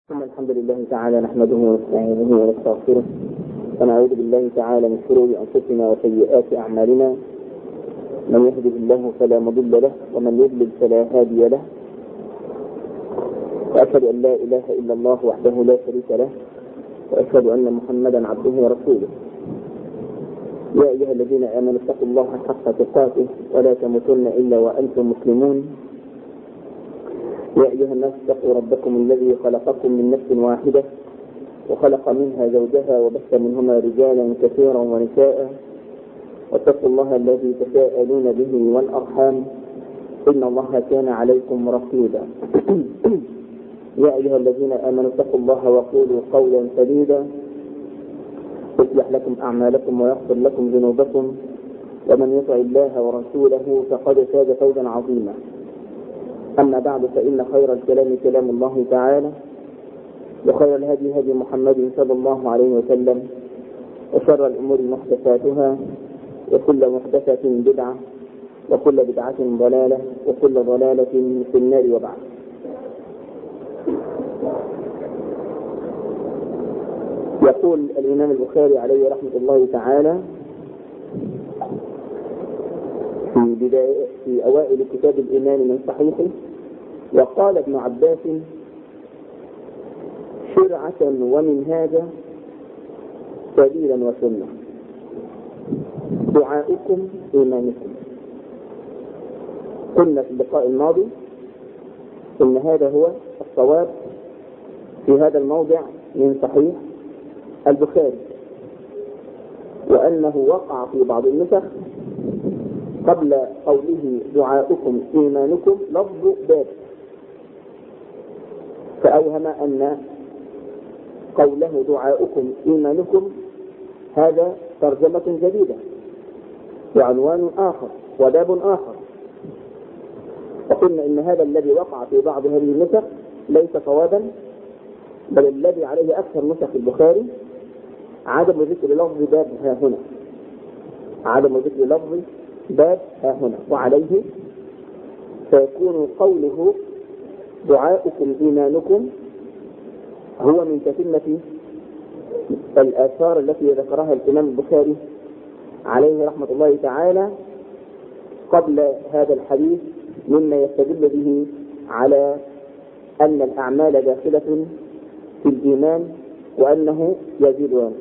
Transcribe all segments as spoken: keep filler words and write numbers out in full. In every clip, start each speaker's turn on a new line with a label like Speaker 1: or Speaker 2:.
Speaker 1: ثم الحمد لله تعالى نحمده ونستعينه ونستغفره ونعوذ بالله تعالى من شرور أنفسنا وسيئات أعمالنا. من يهده الله فلا مضل له ومن يضلل فلا هادي له، وأشهد أن لا إله إلا الله وحده لا شريك له، وأشهد أن محمدا عبده ورسوله. يا أيها الذين آمنوا اتقوا الله حق تقاته ولا تموتن إلا وأنتم مسلمون. يا أيها الناس اتقوا ربكم الذي خلقكم من نفس واحدة وخلق منها زوجها وبث منهما رجالا كثيرا ونساء، واتقوا الله الذي تساءلون به والأرحام إن الله كان عليكم رقيبا. يا أيها الذين آمنوا اتقوا الله وقولوا قولا سديدا يصلح لكم أعمالكم ويغفر لكم ذنوبكم، ومن يطع الله ورسوله فقد فاز فوزا عظيما. أما بعد، فإن خير الكلام كلام الله تعالى، وخير الهدي هدي محمد صلى الله عليه وسلم، وشر الأمور محدثاتها، وكل محدثة بدعة، وكل بدعة ضلالة، وكل ضلالة في النار. وبعد، يقول الإمام البخاري عليه رحمة الله تعالى في بداية في أوائل كتاب الإيمان من صحيحه: وقال ابن عباس: شرعة ومنهاجا سبيلا وسنة، دعاؤكم إيمانكم. قلنا في اللقاء الماضي إن هذا هو الصواب في هذا الموضع من صحيح البخاري، وأنه وقع في بعض النسخ قبل قوله دعاؤكم إيمانكم لفظ باب، فأوهم أن قوله دعاؤكم إيمانكم هذا ترجمة جديدة وعنوان آخر وباب آخر. وقلنا إن هذا الذي وقع في بعض هذه النسخ ليس صوابا، بل الذي عليه أكثر نسخ البخاري عدم ذكر لفظ باب ها هنا، عدم ذكر لفظ باب ها هنا، وعليه فيكون قوله دعاؤكم إيمانكم هو من تتمة الآثار التي ذكرها الإمام البخاري عليه رحمة الله تعالى قبل هذا الحديث، مما يستدل به على أن الأعمال داخلة في الإيمان وأنه يزيد وينقص.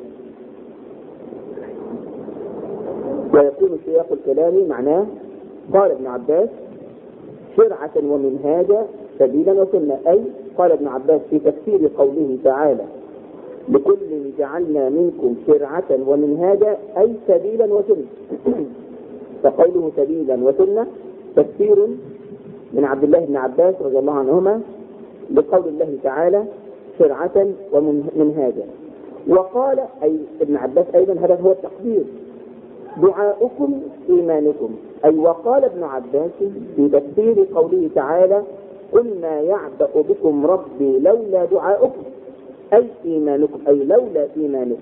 Speaker 1: ويكون سياق الكلام معناه: قال ابن عباس: شرعة ومنهاجا سبيلا وسنة، أي قال ابن عباس في تفسير قوله تعالى: لكل جعلنا منكم شرعة ومنهاجا، أي سبيلا وسنة. فقوله سبيلا وسنة تفسير من عبد الله بن عباس رضي الله عنهما لقول الله تعالى: شرعة ومنهاجا. وقال أي ابن عباس أيضا، هذا هو التقدير: دعاؤكم إيمانكم، أي وقال ابن عباس في تفسير قوله تعالى: قل ما يعبأ بكم ربي لولا دعاؤكم، أي إيمانكم، أي لولا إيمانكم.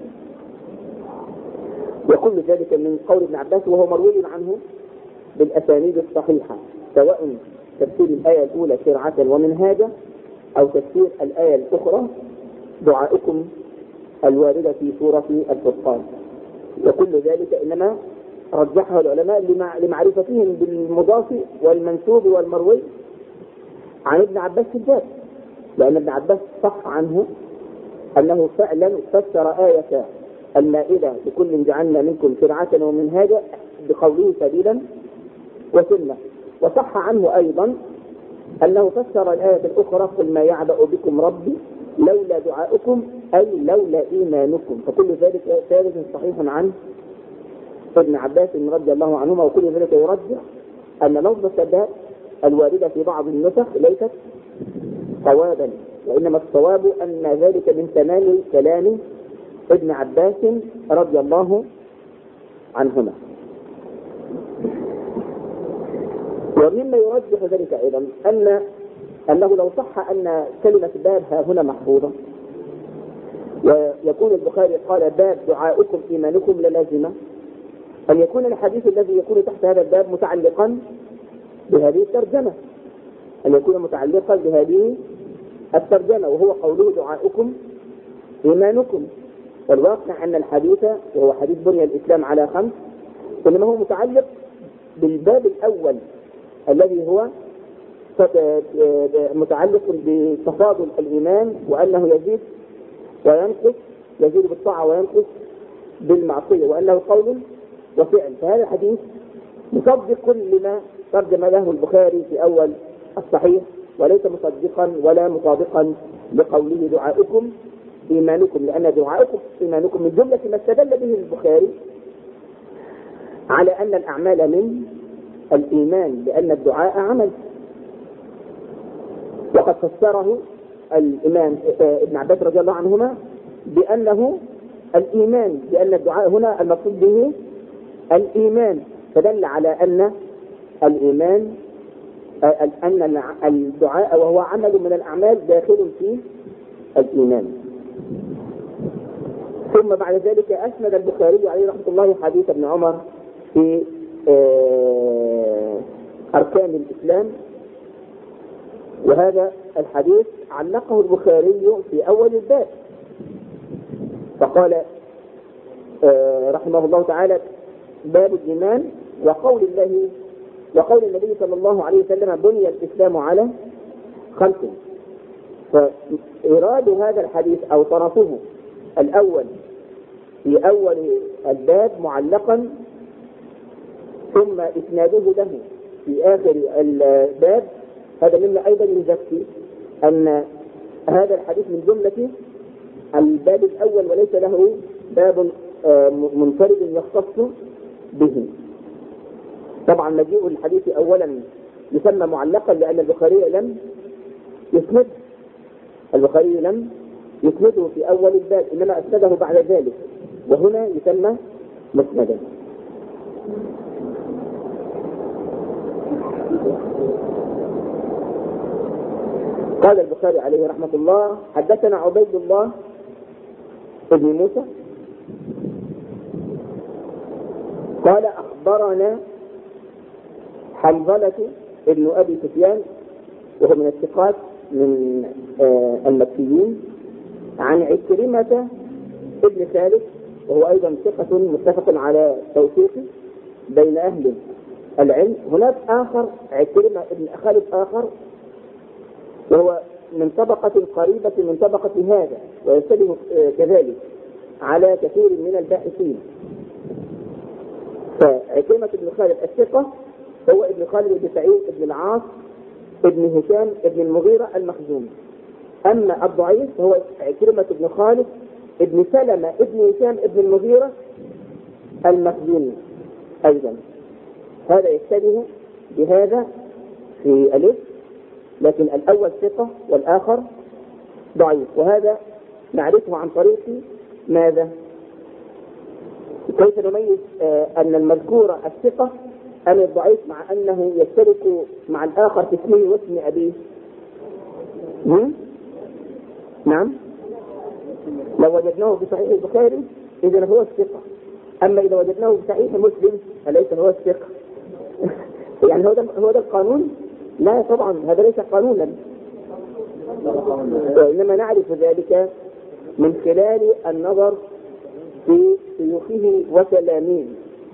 Speaker 1: وكل ذلك من قول ابن عباس، وهو مروي عنه بالأسانيد الصحيحة، سواء تفسير الآية الأولى شرعة ومنهاجا، أو تفسير الآية الأخرى دعاؤكم الواردة في سورة الفرقان. وكل ذلك إنما رجحه العلماء لمعرفتهم بالمضاف والمنسوب والمروي عن ابن عباس في الباب، لأن ابن عباس صح عنه أنه فعلا فسر آية المائدة: لكل جعلنا منكم شرعة ومنهاجا بقوله سبيلا وسنة. وصح عنه أيضا أنه فسر الآية الأخرى: قل ما يعبأ بكم ربي لولا دعاؤكم، أي لولا إيمانكم. فكل ذلك ثابت صحيح عن ابن عباس رضي الله عنهما. وكل ذلك يرجح أن لفظ السباب الواردة في بعض النسخ ليست صوابا، وإنما الصواب أن ذلك من تمام كلام ابن عباس رضي الله عنهما. ومما يرجح ذلك أيضا أن أنه لو صح أن كلمة باب ها هنا محفوظة، ويكون البخاري قال باب دعاؤكم إيمانكم، للازمة أن يكون الحديث الذي يكون تحت هذا الباب متعلقا بهذه الترجمة، أن يكون متعلقا بهذه الترجمة، وهو قوله دعاؤكم إيمانكم. والواقع أن الحديث، وهو حديث بني الإسلام على خمس، إنما هو متعلق بالباب الأول الذي هو متعلق بتفاضل الإيمان، وأنه يزيد وينقص، يزيد بالطاعة وينقص بالمعصية، وأنه قول وفعل. فهذا الحديث مصدق كل ما ترجم له البخاري في أول الصحيح، وليس مصدقا ولا مطابقا لقوله دعاؤكم إيمانكم، لأن دعاؤكم إيمانكم من جملة ما استدل به البخاري على أن الأعمال من الإيمان، لأن الدعاء عمل. وقد فسره الإمام ابن عباس رضي الله عنهما بأنه الإيمان، لأن الدعاء هنا المقصود به الإيمان، فدل على أن الإيمان أن الدعاء وهو عمل من الأعمال داخل في الإيمان. ثم بعد ذلك أسند البخاري عليه رحمة الله حديث ابن عمر في أركان الإسلام، وهذا الحديث علقه البخاري في أول الباب، فقال رحمه الله تعالى: باب الإيمان وقول الله وقول النبي صلى الله عليه وسلم: بني الإسلام على خمس. فإيراد هذا الحديث أو طرفه الأول في أول الباب معلقا، ثم إسناده له في آخر الباب، هذا مما أيضا يزكي أن هذا الحديث من جملة الباب الأول وليس له باب منفرد يختص به. طبعا مجيء الحديث أولا يسمى معلقا لأن البخاري لم يسند البخاري لم يسنده في أول الباب، إنما أسنده بعد ذلك، وهنا يسمى مسندا. قال البخاري عليه رحمة الله: حدثنا عبيد الله ابن موسى قال أخبرنا حنظلة ابن أبي سفيان، وهو من الثقات من المكيين، عن عكرمة ابن خالد، وهو أيضا ثقة متفق على توثيقه بين أهل العلم. هناك آخر عكرمة ابن خالد آخر، وهو من طبقة قريبة من طبقة هذا، ويشتبه كذلك على كثير من الباحثين. فعكرمة ابن خالد الثقة هو ابن خالد بن سعيد ابن العاص ابن هشام ابن المغيرة المخزومي. أما الضعيف هو عكرمة ابن خالد ابن سلمة ابن هشام ابن المغيرة المخزومي أيضا. هذا يشتبه بهذا في الاسم، لكن الأول ثقة والآخر ضعيف، وهذا نعرفه عن طريق ماذا؟ كيف نميز أن المذكور الثقة أم الضعيف مع أنه يشترك مع الآخر في اسمه واسم أبيه؟ نعم، لو وجدناه في صحيح البخاري إذا هو الثقة، أما إذا وجدناه في صحيح مسلم فليس هو الثقة. يعني هو ده هو ده القانون؟ لا طبعا، هذا ليس قانونا، وإنما نعرف ذلك من خلال النظر في شيوخه وتلاميذه.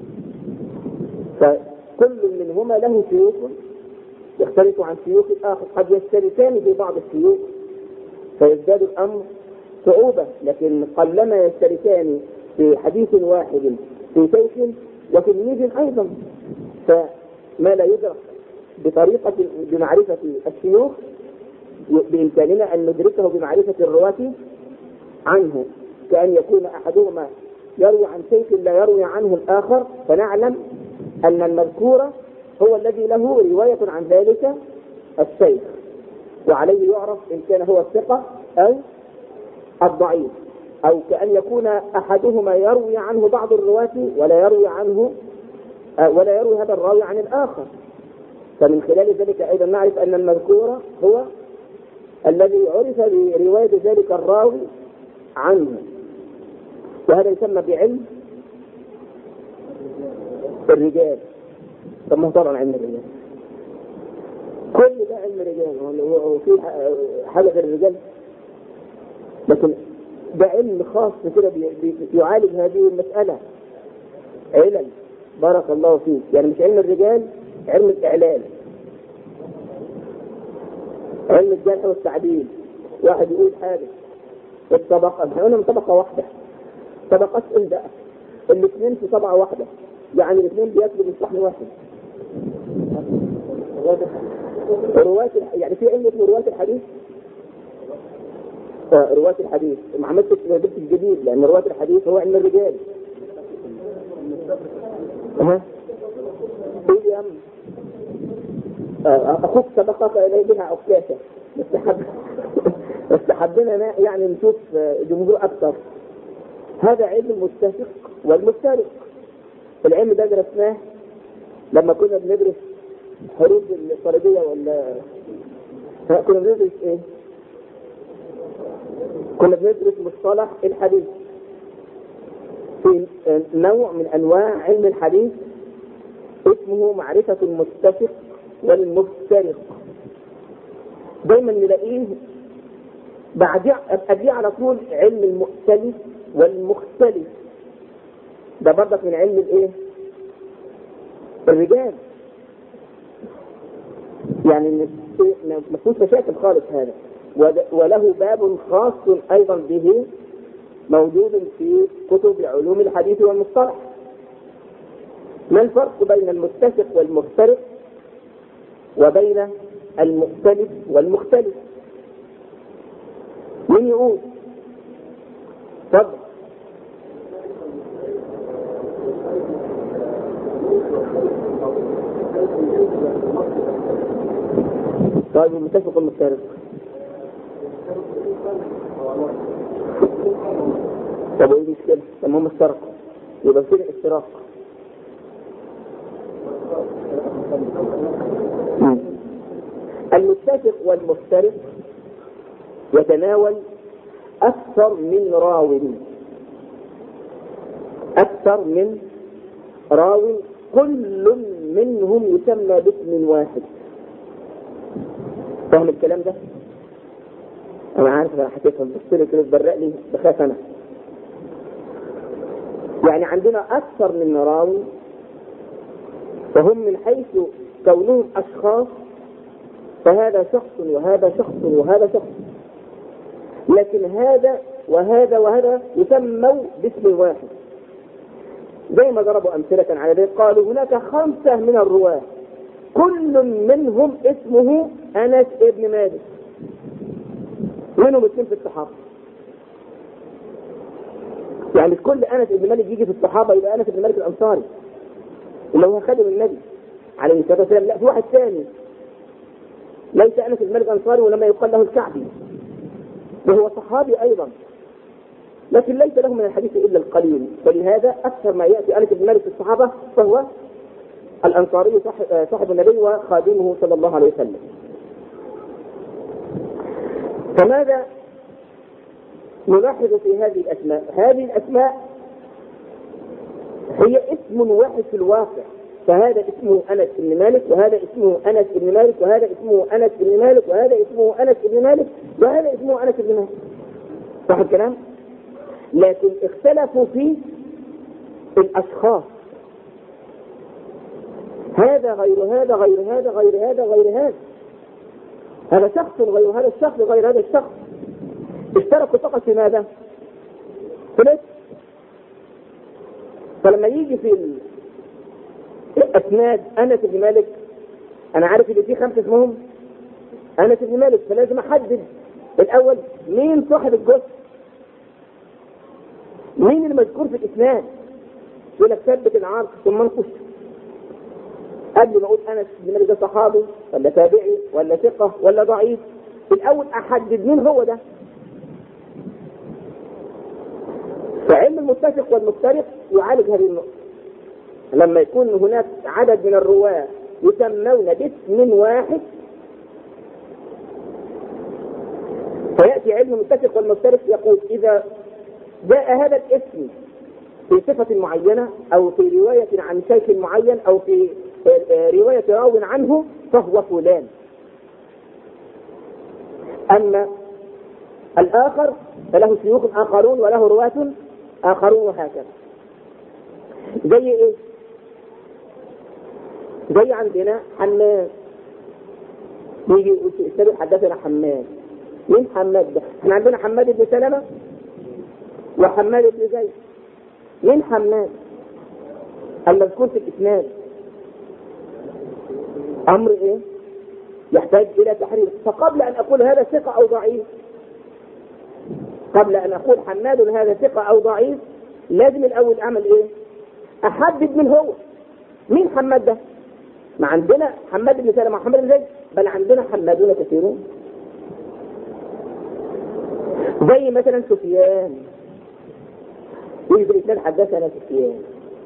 Speaker 1: فكل منهما له شيوخ يختلف عن شيوخ الآخر، قد يشتركان في بعض الشيوخ فيزداد الأمر صعوبة، لكن قلما يشتركان في حديث واحد في شيخ وتلميذ أيضا. فما لا يدرك بطريقة بمعرفة الشيوخ بإمكاننا أن ندركه بمعرفة الرواة عنه، كأن يكون أحدهما يروي عن شيخ لا يروي عنه الآخر، فنعلم أن المذكور هو الذي له رواية عن ذلك الشيخ، وعليه يعرف إن كان هو الثقة أو الضعيف. أو كأن يكون أحدهما يروي عنه بعض الرواة ولا يروي عنه ولا يروي هذا الراوي عن الآخر، فمن خلال ذلك أيضا نعرف أن المذكور هو الذي عرف برواية ذلك الراوي عنه، وهذا يسمى بعلم الرجال. طب ما طبعا علم الرجال. كل ده علم رجال، هو في حاجة غير الرجال؟ لكن ده علم خاص كده بيعالج هذه المسألة. علم بارك الله فيك، يعني مش علم الرجال، علم الإعلان، علم الجرح والتعديل. واحد يقول حاجة الطبقة، احنا قلنا من طبقة واحدة، طبقات ايه بقى؟ الاثنين في طبقة واحدة، يعني الاثنين بياكلوا من صحن واحد. رواة يعني في علم اسمه رواة الحديث، رواة الحديث ما عملتش درس الجديد، لأن رواة الحديث هو علم الرجال. ها قول يا عم، أخوك سبقك إليه بها عكاشة، بس حب بس حبينا يعني نشوف جمهور أكثر. هذا علم المتفق والمفترق. العلم ده درسناه لما كنا بندرس حروب الصليبية، ولا كنا بندرس ايه؟ كنا بندرس مصطلح الحديث في نوع من انواع علم الحديث اسمه معرفة المتفق والمفترق. دايما نلاقيه بعديه قبليه على طول علم المؤتلف والمختلف. ده برضك من علم الايه؟ الرجال. يعني ما فيهوش مشاكل خالص هذا، وله باب خاص ايضا به موجود في كتب علوم الحديث والمصطلح. ما الفرق بين المتفق والمفترق وبين المختلف والمختلف؟ من يقول؟ تفضل. طيب المتفق والمفترق طب ايه المشكلة؟ لما هم افترقوا يبقى في افتراق. المتفق والمفترق يتناول أكثر من راو، أكثر من راو كل منهم يسمى باسم واحد. فهم الكلام ده؟ أنا عارف أنا حكيتهم، بس كده تبرق لي بخاف أنا. يعني عندنا أكثر من راو، فهم من حيث كونهم أشخاص فهذا شخص وهذا شخص وهذا شخص، لكن هذا وهذا وهذا يسموا باسم واحد. زي ما ضربوا أمثلة على ذلك، قالوا هناك خمسة من الرواة كل منهم اسمه أنس ابن مالك، منهم اثنين في الصحابة. يعني كل أنس ابن مالك يجي في الصحابة يبقى أنس ابن مالك الأنصاري اللي هو خادم النبي عليه الصلاة والسلام. لا، في واحد ثاني ليس أنس ابن مالك الأنصاري ولما يقال له الكعبي، وهو صحابي أيضا، لكن ليس له من الحديث إلا القليل. فلهذا أكثر ما يأتي أنس ابن مالك في الصحابة فهو الأنصاري صاحب النبي وخادمه صلى الله عليه وسلم. فماذا نلاحظ في هذه الأسماء؟ هذه الأسماء هي اسم واحد في الواقع، فهذا اسمه أنس بن مالك، وهذا اسمه أنس بن مالك، وهذا اسمه أنس بن مالك، وهذا اسمه أنس بن مالك، وهذا اسمه أنس بن مالك. صح الكلام؟ لكن اختلفوا في الأشخاص، هذا غير هذا غير هذا غير هذا غير هذا، هذا شخص غير هذا الشخص غير هذا الشخص. اشتركوا فقط في ماذا؟ في الاسم. فلما يجي في الاسناد أنس بن مالك، أنا عارف إن في خمسة اسمهم أنس بن مالك، فلازم أحدد الأول مين صاحب الجثة، مين المذكور في الإسناد. يقول لك ثبت العرض ثم انقش، قبل ما أقول أنس بن مالك ده صحابي ولا تابعي ولا ثقة ولا ضعيف، الأول أحدد مين هو ده. فعلم المتفق والمفترق يعالج هذه النقطة. لما يكون هناك عدد من الرواة يسمون باسم واحد، فيأتي علم المتفق والمفترق يقول إذا جاء هذا الاسم في صفة معينة أو في رواية عن شيخ معين أو في رواية راو عنه فهو فلان. أما الآخر فله شيوخ آخرون وله رواة آخرون وهكذا. زي إيه؟ زي عندنا حماد، يجي يقول حدثنا حماد. مين حماد ده؟ احنا عندنا حماد بن سلمة وحماد بن زيد. مين حماد المذكور في الإسناد؟ أمر إيه؟ يحتاج إلى تحرير. فقبل أن أقول هذا ثقة أو ضعيف، قبل أن أقول حماد هذا ثقة أو ضعيف، لازم الأول أعمل إيه؟ أحدد من هو. مين حماد ده؟ ما عندنا حماد بن سلمة وحماد بن زيد، بل عندنا حمادون كثيرون. زي مثلا سفيان، يجي في الإسناد حدثنا سفيان.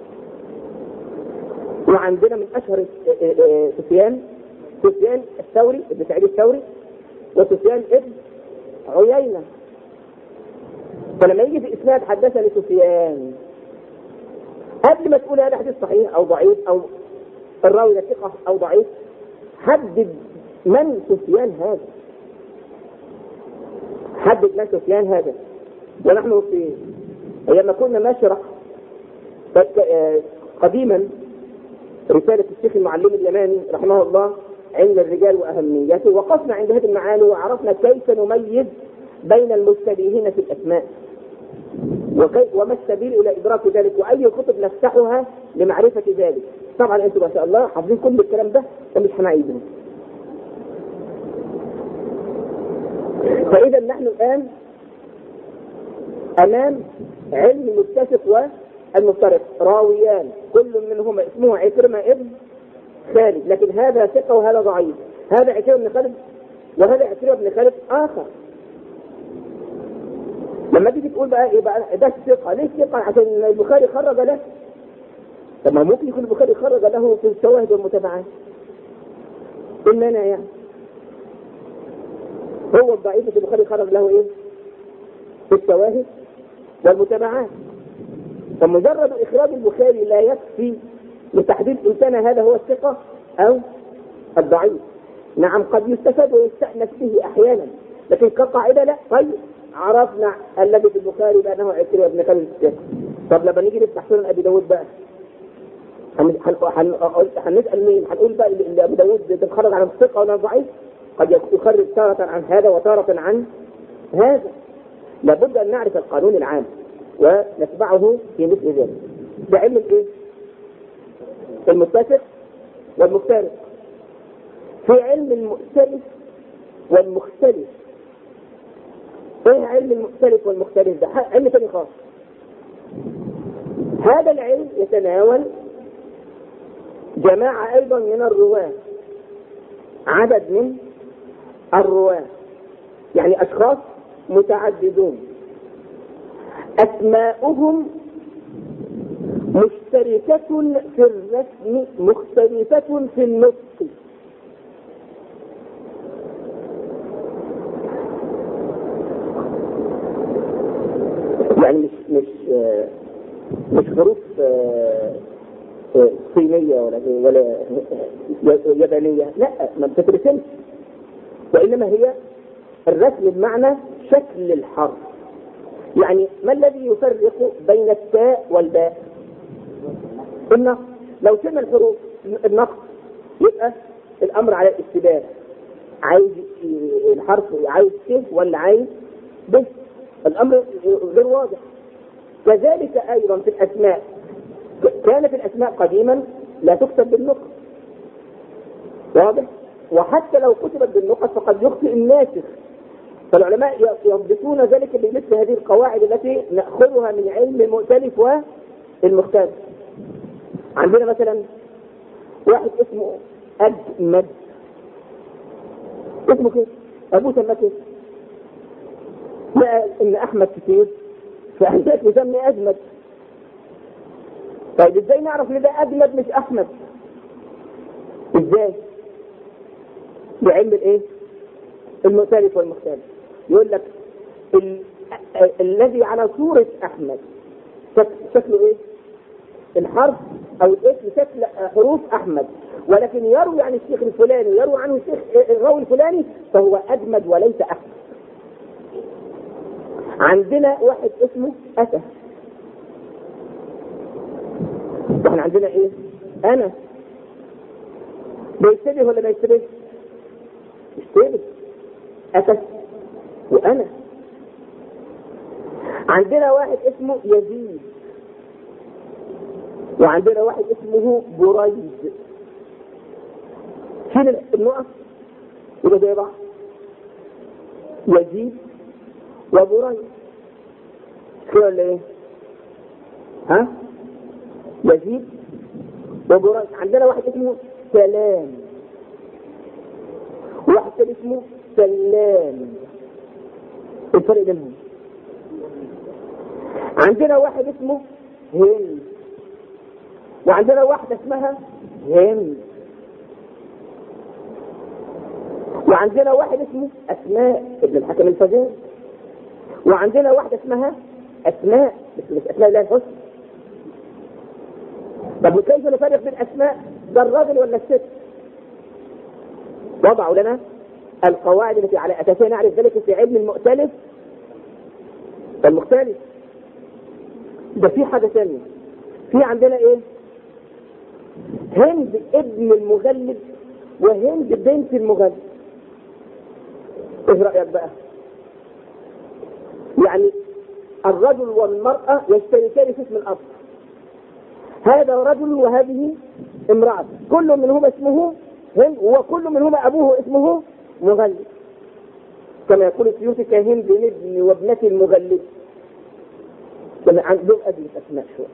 Speaker 1: وعندنا من أشهر سفيان سفيان الثوري ابن سعيد الثوري وسفيان ابن عيينة. فلما يجي في الإسناد حدثني سفيان، قبل ما تقول هذا حديث صحيح أو ضعيف أو الراوي ده ثقة أو ضعيف، حدد من سفيان هذا، حدد من سفيان هذا. ونحن في لما كنا نشرح قديما رسالة الشيخ المعلم اليماني رحمه الله علم الرجال وأهميته، وقفنا عند هذه المعاني وعرفنا كيف نميز بين المشتبهين في الأسماء وما السبيل إلى إدراك ذلك، وأي كتب نفتحها لمعرفة ذلك. طبعا أنتم ما شاء الله حافظين كل الكلام ده ومش هنعيده. فإذا نحن الآن أمام علم المتفق والمفترق، راويان كل منهما اسمه عكرمة ابن خالد، لكن هذا ثقة وهذا ضعيف. هذا عكرمة بن خالد وهذا عكرمة بن خالد آخر. لما تيجي تقول بقى ايه بقى ده الثقة، ليه الثقة؟ عشان البخاري خرج له. طب ما ممكن يكون البخاري خرج له في الشواهد والمتابعات. إننا يعني هو الضعيف في البخاري خرج له ايه؟ في الشواهد والمتابعات. فمجرد إخراج البخاري لا يكفي لتحديد إن كان هذا هو الثقة أو الضعيف. نعم قد يستفاد ويستأنس به أحيانا، لكن كقاعدة لا. طيب عرفنا الذي في البخاري بأنه عكرمة بن خالد الثقة. طب لما نيجي نفتح سنن أبي داود بقى هنسأل مين؟ هنقول بقى اللي أبو داود تخرج عن الثقة ولا الضعيف؟ قد يخرج تارة عن هذا وتارة عن هذا. لابد أن نعرف القانون العام ونتبعه في مثل ذلك. ده علم الايه؟ المتفق والمختلف. في علم المؤتلف والمختلف. ايه علم المؤتلف والمختلف ده؟ علم ثاني خاص. هذا العلم يتناول جماعة ايضا من الرواة، عدد من الرواة، يعني اشخاص متعددون أسماؤهم مشتركة في الرسم مختلفة في النطق. يعني مش مش مش حروف صينية ولا ولا يابانية، لا ما بتترسمش، وإنما هي الرسم بمعنى شكل الحرف. يعني ما الذي يفرق بين التاء والباء؟ النقص. لو شلنا الحروف النقص يبقى الأمر على الاشتباه، عايز الحرف عايز ت ولا عايز ب، الأمر غير واضح. كذلك أيضا في الأسماء، كانت الأسماء قديما لا تكتب بالنقص، واضح؟ وحتى لو كتبت بالنقص فقد يخطئ الناسخ. فالعلماء يضبطون ذلك بمثل هذه القواعد التي نأخذها من علم المؤتلف والمختلف. عندنا مثلا واحد اسمه أجمد، اسمه كيف؟ أبوه سماه كيف؟ لقى إن أحمد كتير فأنت يسمي أجمد. طيب إزاي نعرف إن ده أجمد مش أحمد؟ إزاي؟ بعلم الإيه؟ المؤتلف والمختلف. يقول لك ال... الذي على صورة أحمد شكله إيه؟ الحرف او الاسم شكل حروف احمد، ولكن يروي عن الشيخ الفلاني يروي عنه الشيخ الراوي الفلاني فهو اجمد وليس احمد. عندنا واحد اسمه أتى، واحنا عندنا ايه؟ انا. بيشتبه ولا ما يشتبه؟ يشتبه. أتى وانا. عندنا واحد اسمه يزيد، وعندنا واحد اسمه بريد. شيل النقط يبقى زي بعض، يزيد وبريد. كده ولا ايه؟ ها؟ يزيد وبريد. عندنا واحد اسمه سلام، وواحد تاني اسمه سلام. الفرق بينهم. عندنا واحد اسمه هند، وعندنا واحدة اسمها هند، وعندنا واحد اسمه أسماء ابن الحكم الفزاري، وعندنا واحدة اسمها أسماء مش أسماء الله الحسنى. طب كيف نفرق بين أسماء ده الراجل ولا الست؟ وضعوا لنا القواعد التي على أساسها نعرف ذلك في علم المؤتلف والمختلف. ده في حاجة ثانية، في عندنا ايه؟ هند ابن المغلب وهند بنت المغلب. ايه رأيك بقى؟ يعني الرجل والمرأة يشتركان في اسم الأب، هذا رجل وهذه امرأة، كل منهما اسمه هند وكل منهما أبوه اسمه مغلب، كما يقول السيوطي كهند ابن وابنة المغلب. كما عندهم أدلة أسماء شوية.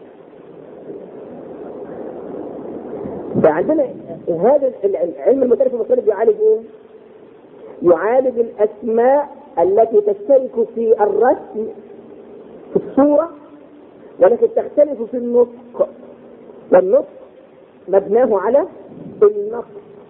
Speaker 1: فعندنا هذا العلم المختلف المختلف يعالج ايه؟ يعالج الأسماء التي تشترك في الرسم في الصورة ولكن تختلف في النطق، والنطق مبناه على النطق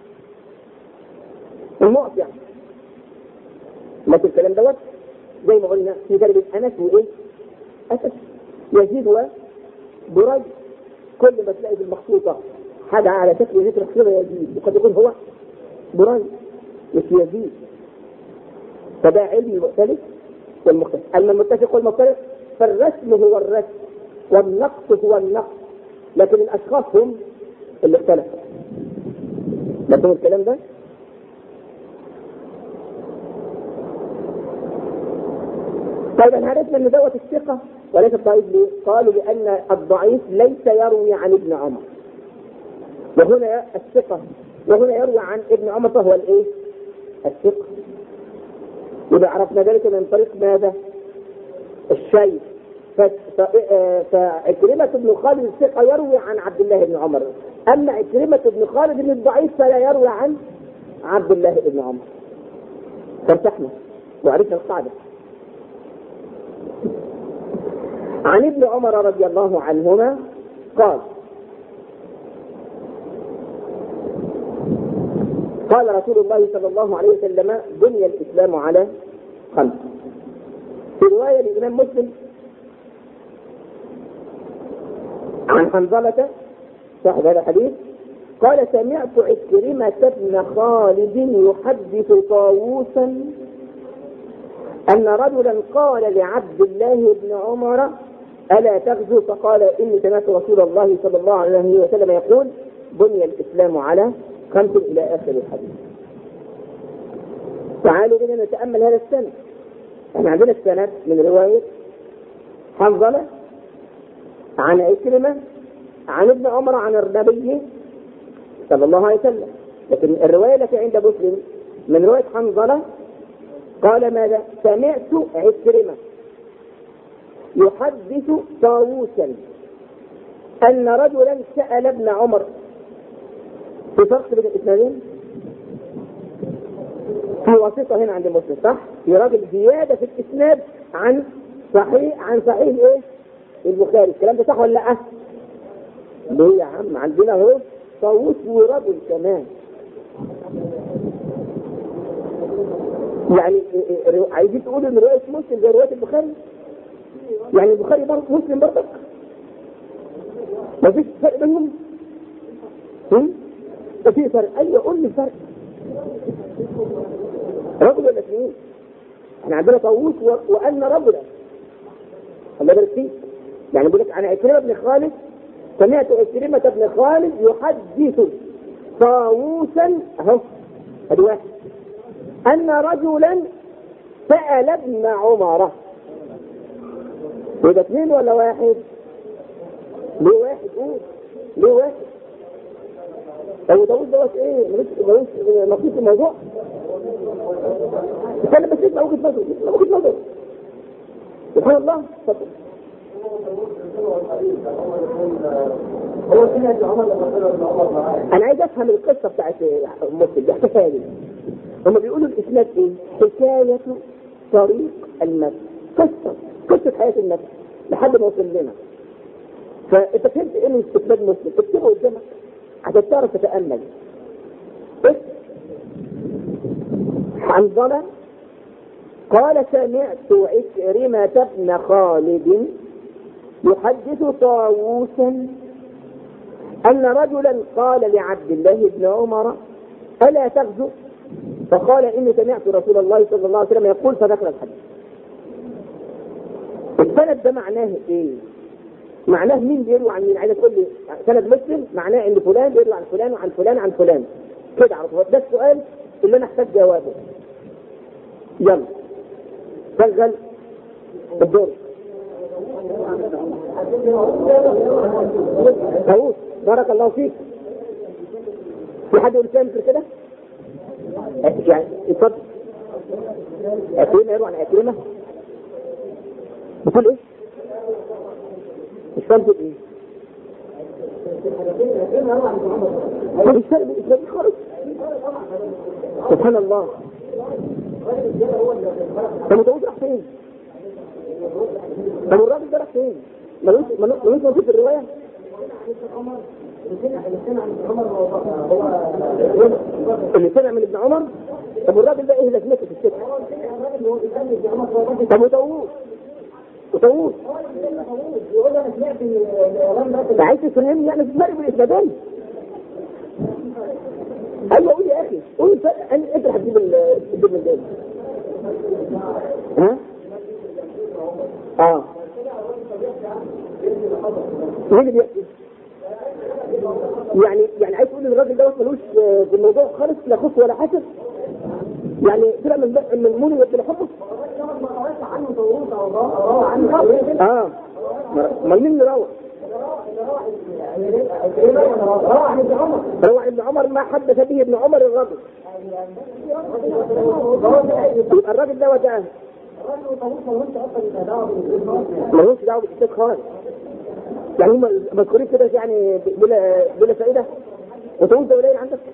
Speaker 1: النطق يعني. لكن الكلام دوت زي ما قلنا في فرق بين أنس وإيه؟ أسد. يزيد وبريد، كل ما تلاقي في المخطوطة حاجة على شكل يزيد تحسبها يزيد، وقد يكون هو بريد مش يزيد. فده علم المختلف والمختلف. أما المتفق والمختلف فالرسم هو الرسم والنقص هو النقص، لكن الأشخاص هم اللي اختلفوا. لكن الكلام ده طيب احنا عرفنا ان دوت الثقة وليس الضعيف. ليه؟ قالوا لأن الضعيف ليس يروي عن ابن عمر، وهنا الثقة وهنا يروي عن ابن عمر فهو الايه؟ الثقة. يبقى عرفنا ذلك من طريق ماذا؟ الشيخ. فعكرمة بن خالد الثقة يروي عن عبد الله بن عمر، أما عكرمة بن خالد بن الضعيف فلا يروي عن عبد الله بن عمر. فارتحنا وعرفنا القاعدة. عن ابن عمر رضي الله عنهما قال قال رسول الله صلى الله عليه وسلم بني الإسلام على خمس. في رواية للإمام مسلم عن حنظلة صاحب هذا الحديث قال سمعت عكرمة بن خالد يحدث طاووسا أن رجلا قال لعبد الله بن عمر ألا تغزو؟ فقال إني سمعت رسول الله صلى الله عليه وسلم يقول بني الإسلام على خمس إلى آخر الحديث. تعالوا بنا نتأمل هذا السند. احنا عندنا السند من رواية حنظلة عن عكرمة عن ابن عمر عن النبي صلى الله عليه وسلم، لكن الرواية التي عند مسلم من رواية حنظلة قال ماذا؟ سمعت عكرمة يحدث طاووسا أن رجلا سأل ابن عمر. في فرق بين الاثنين؟ في واسطة هنا عند مسلم صح؟ في راجل زيادة في الإسناد عن صحيح عن صحيح ايه؟ البخاري. الكلام ده صح ولا لا؟ ليه يا عم؟ عندنا اهو طاووس ورجل كمان. يعني عايزين تقولوا ان رواية مسلم زي رواية البخاري؟ يعني البخاري برضه مسلم برضه؟ ما فيش فرق بينهم؟ في فرق. ايوه قول لي فرق. رجل ولا اثنين؟ احنا عندنا طاووس و... وان رجلا. الله يبارك فيك. يعني بيقول لك عن عكرمة بن خالد سمعت عكرمة بن خالد يحدث طاووسا اهو ادي واحد ان رجلا سأل ابن عمر. يبقى اثنين ولا واحد؟ ليه واحد؟ قول ليه واحد؟ طب طاووس دوت ايه؟ ملوش نقيص الموضوع؟ استنى بس اسمع وجهة نظر وجهة نظر سبحان الله. اتفضل. انا عايز افهم القصه بتاعت مسلم بيحكيها لي. هم بيقولوا الاسناد ايه؟ حكايه طريق المسجد، قصه قصه حياه النبي لحد ما وصل لنا. فانت فهمت ايه من استفاد مسلم؟ اكتبه قدامك عشان تعرف تتامل. بس حنظله قال سمعت عكرمة بن خالد يحدث طاووسا أن رجلا قال لعبد الله بن عمر ألا تغزو؟ فقال إني سمعت رسول الله صلى الله عليه وسلم يقول، فذكر الحديث. السند ده معناه إيه؟ معناه مين بيروي عن مين؟ عايز تقول لي سند مسلم معناه إن فلان بيروي عن فلان وعن فلان عن فلان كده على طول. ده السؤال اللي أنا أحتاج جوابه. يلا شغل الدور. طاووس بارك الله فيك. في حد يقول كلام كده؟ يعني اتفضل. عكرمة يروي عن عكرمة بتقول ايه؟ مش فاهم تقول ايه؟ مش فاهم الاسلام خالص. سبحان الله. طب طاووس راح فين؟ طب الراجل ده راح فين؟ ملوش ملوش موجود في الروايه؟ اللي سمع من ابن عمر. طب الراجل ده ايه لازمته في السكه؟ طب وطاووس وطاووس عايز تفهمني يعني في فرق بين الاسنادين؟ ايوه قول يا اخي قول. انت هتجيب الجبن الجاي ها؟ اه مين اللي بيحكي؟ يعني يعني عايز تقول ان الراجل ده ملوش في الموضوع خالص، لا خص ولا حسب؟ يعني طلع من من المولي ولا حبه؟ اه امال مين اللي روح؟ روح ابن عمر ما حدث به ابن عمر الرجل. يبقى الراجل ده وجهه ملوش دعوه بالكتاب خالص. يعني هم مذكورين كده يعني بلا بلا فائده. وطاووس ده قليل عندك؟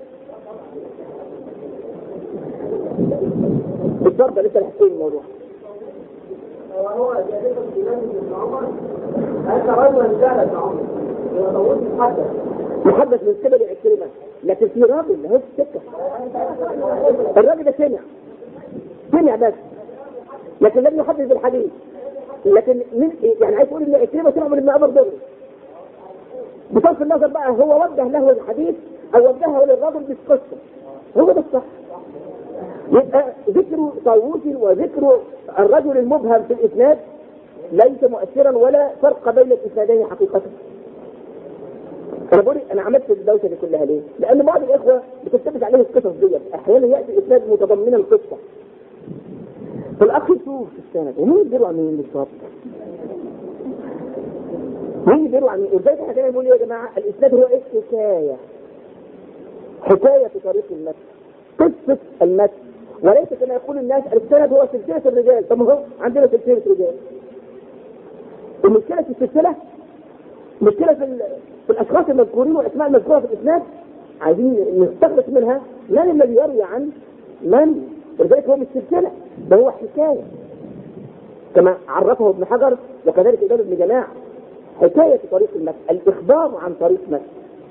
Speaker 1: بالضبط لسه الحكي الموضوع.
Speaker 2: وهو جالس في ابن عمر أنت رجلا سأل ابن عمر طاووس محدث
Speaker 1: محدث من قبل عكرمة، لكن في راجل هو في السكه. الراجل ده سمع سمع بس لكن لم يحدث بالحديث. لكن من يعني عايز تقول ان عكرمة سمع من ابن عمر دغري بصرف النظر بقى هو وجه له الحديث او وجهه للراجل بالقصه. هو ده الصح. يبقى ذكر طاووس وذكر الرجل المبهم في الاسناد ليس مؤثرا ولا فرق بين الاسنادين حقيقه. انا بقول انا عملت الدوشه دي كلها ليه؟ لان بعض الاخوه بتلتبس عليه القصص دي. احيانا ياتي الاسناد متضمنا القصه فالاخ يشوف السند ومين بيروي عن مين بالظبط؟ مين بيروي عن مين؟ وازاي احنا كده بنقول يا جماعه الاسناد هو ايه؟ حكايه حكايه في طريق المتن، قصه المتن، وليس كما يقول الناس السند هو سلسله الرجال. طب ما هو عندنا سلسله رجال. المشكله في السلسله مشكله في, في الاشخاص المذكورين والاسماء المذكوره في الاسناد. عايزين نستخلص منها من الذي يروي عن من، ولذلك هو مش سلسله ده هو حكايه كما عرفه ابن حجر وكذلك ابن ابن جماعه. حكايه في طريق المتن، الاخبار عن طريق متن.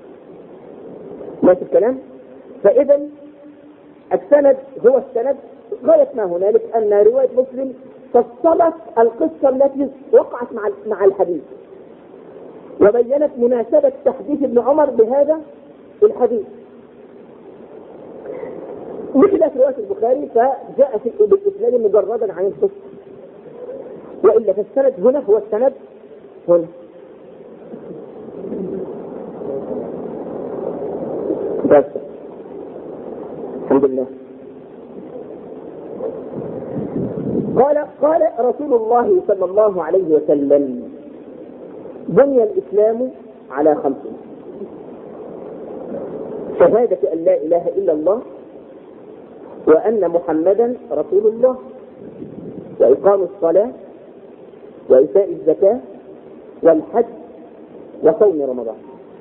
Speaker 1: ماشي الكلام؟ فاذا السند هو السند غايه ما هنالك ان روايه مسلم فصلت القصه التي وقعت مع مع الحديث. وبينت مناسبة تحديث ابن عمر بهذا الحديث، بخلاف رواية البخاري فجاء في بالإسناد مجردا عن القصة، وإلا فالسند هنا هو السند هنا. بس الحمد لله. قال قال رسول الله صلى الله عليه وسلم: بني الإسلام على خمس: شهادة أن لا إله إلا الله، وأن محمدا رسول الله، وإقام الصلاة، وإيتاء الزكاة، والحج، وصوم رمضان.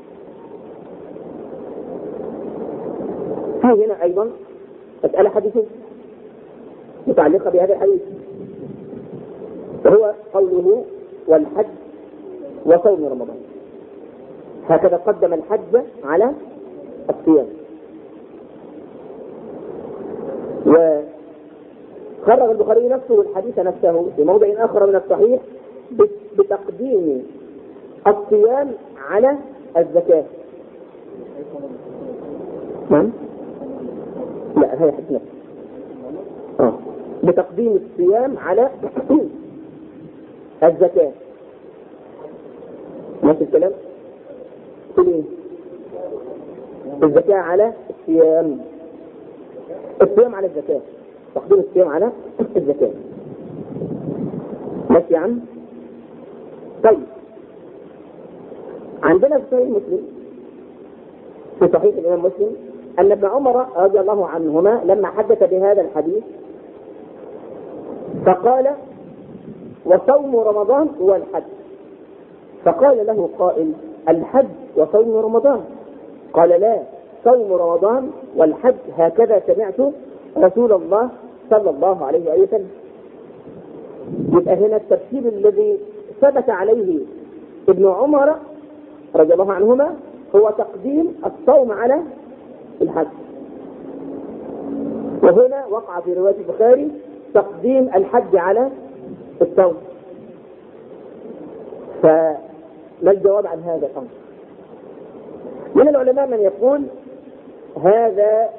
Speaker 1: في هنا أيضا مسألة حديثية متعلقة بهذا الحديث، وهو قوله والحج وصوم رمضان. هكذا قدم الحج على الصيام. وخرج البخاري نفسه الحديث نفسه في موضع آخر من الصحيح بتقديم الصيام على الزكاة. نعم؟ لا، هي حديث نفسه. آه. بتقديم الصيام على الزكاة. نفس الكلام؟ كله الزكاة على الصيام، الصيام على الزكاة، تقديم الصيام على الزكاة. ماشي يا عم؟ طيب، عندنا في صحيح مسلم، في صحيح الإمام مسلم، أن ابن عمر رضي الله عنهما لما حدث بهذا الحديث فقال: وصوم رمضان هو الحج. فقال له قائل: الحج وصوم رمضان؟ قال: لا، صوم رمضان والحج، هكذا سمعت رسول الله صلى الله عليه وسلم. يبقى هنا الترتيب الذي ثبت عليه ابن عمر رضي الله عنهما هو تقديم الصوم على الحج، وهنا وقع في رواية البخاري تقديم الحج على الصوم. فما الجواب عن هذا الأمر؟ من العلماء من يقول هذا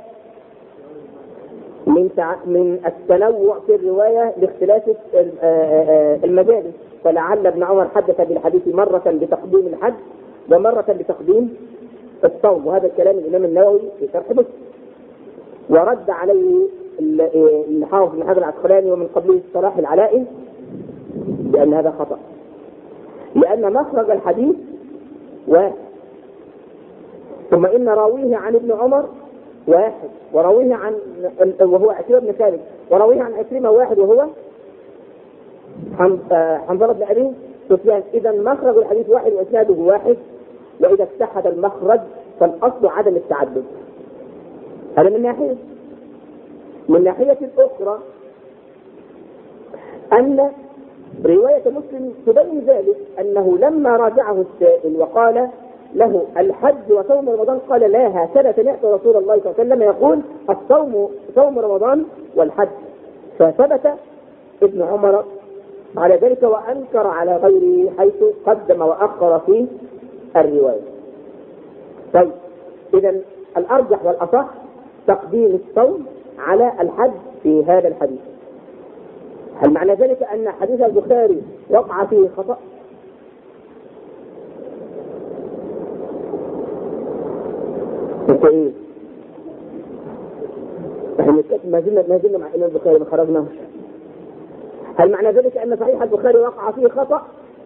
Speaker 1: من من التنوع في الرواية لاختلاف المجالس، فلعل ابن عمر حدث بالحديث مرة بتقديم الحج ومرة بتقديم الصوم، وهذا الكلام الإمام النووي في شرح مسلم، ورد عليه الحافظ بن حجر العسقلاني ومن قبله الصلاح العلائي بأن هذا خطأ، لأن مخرج الحديث واحد، ثم إن راويه عن ابن عمر واحد، وراويه عن وهو عكرمة بن خالد، وراويه عن عكرمة واحد وهو حنظلة بن أبي سفيان. إذا مخرج الحديث واحد وإسناده واحد، وإذا اتحد المخرج فالأصل عدم التعدد. هذا من ناحية. من ناحية أخرى أن رواية مسلم تبين ذلك، أنه لما راجعه السائل وقال له الحج وصوم رمضان قال: لا، هكذا سمعت رسول الله صلى الله عليه وسلم يقول الصوم صوم رمضان والحج. فثبت ابن عمر على ذلك وأنكر على غيره حيث قدم وأخر في الرواية. طيب، إذا الأرجح والأصح تقديم الصوم على الحج في هذا الحديث. هل معنى ذلك أن حديث البخاري وقع فيه خطأ؟ ايه؟ احنا ما زلنا ما زلنا مع الإمام البخاري ما خرجناش. هل معنى ذلك أن صحيح البخاري وقع فيه خطأ؟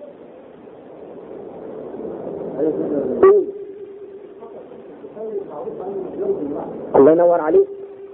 Speaker 1: إيه؟ الله ينور عليك.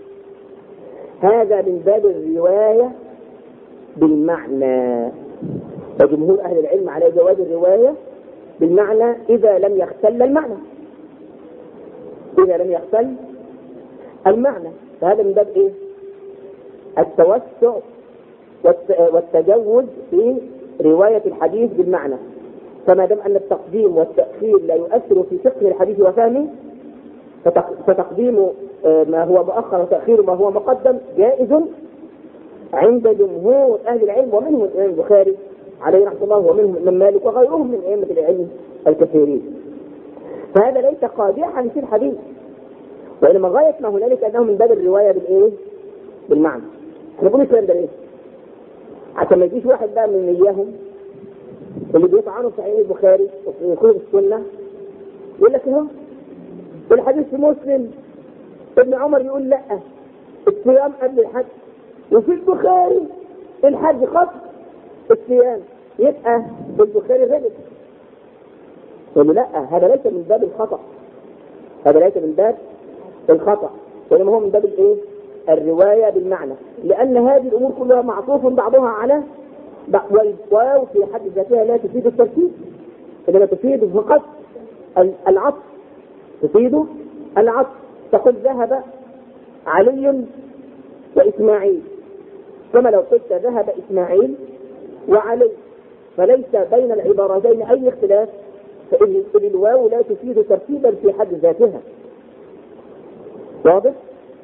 Speaker 1: هذا من باب الرواية بالمعنى، وجمهور أهل العلم على جواز الرواية بالمعنى إذا لم يختل المعنى، إذا لم يختل المعنى. فهذا من باب إيه؟ التوسع والتجوز في رواية الحديث بالمعنى. فما دام أن التقديم والتأخير لا يؤثر في فقه الحديث وفهمه، فتقديم ما هو مؤخر وتأخير ما هو مقدم جائز عند جمهور أهل العلم، ومنهم الإمام البخاري عليه رحمه الله ومنهم من مالك وغيرهم من أئمة العلم الكثيرين. فهذا ليس قادحا في الحديث، وإنما غاية ما هنالك أنه من باب الرواية بالإيه؟ بالمعنى. احنا بنقول الكلام ده ليه؟ عشان ما يجيش واحد بقى من إياهم اللي بيطعنوا في صحيح البخاري وفي كتب السنة يقول لك اهو الحديث في مسلم ابن عمر يقول لا الصيام قبل الحج، وفي البخاري الحج خاص الصيام، يبقى في البخاري غلط. يقول لا، هذا ليس من باب الخطأ، هذا ليس من باب الخطأ، وإنما هو من باب الايه؟ الرواية بالمعنى، لأن هذه الأمور كلها معطوف بعضها على والواو في حد ذاتها لا تفيد الترتيب، إنما تفيد فقط العطف، تفيد العطف. تقول ذهب علي وإسماعيل، كما لو قلت ذهب إسماعيل وعلي، فليس بين العبارتين أي اختلاف، فإن الواو لا تفيد ترتيبا في حد ذاتها. واضح؟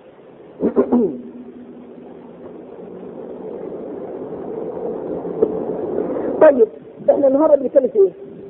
Speaker 1: طيب احنا النهارده بنتكلم في ايه؟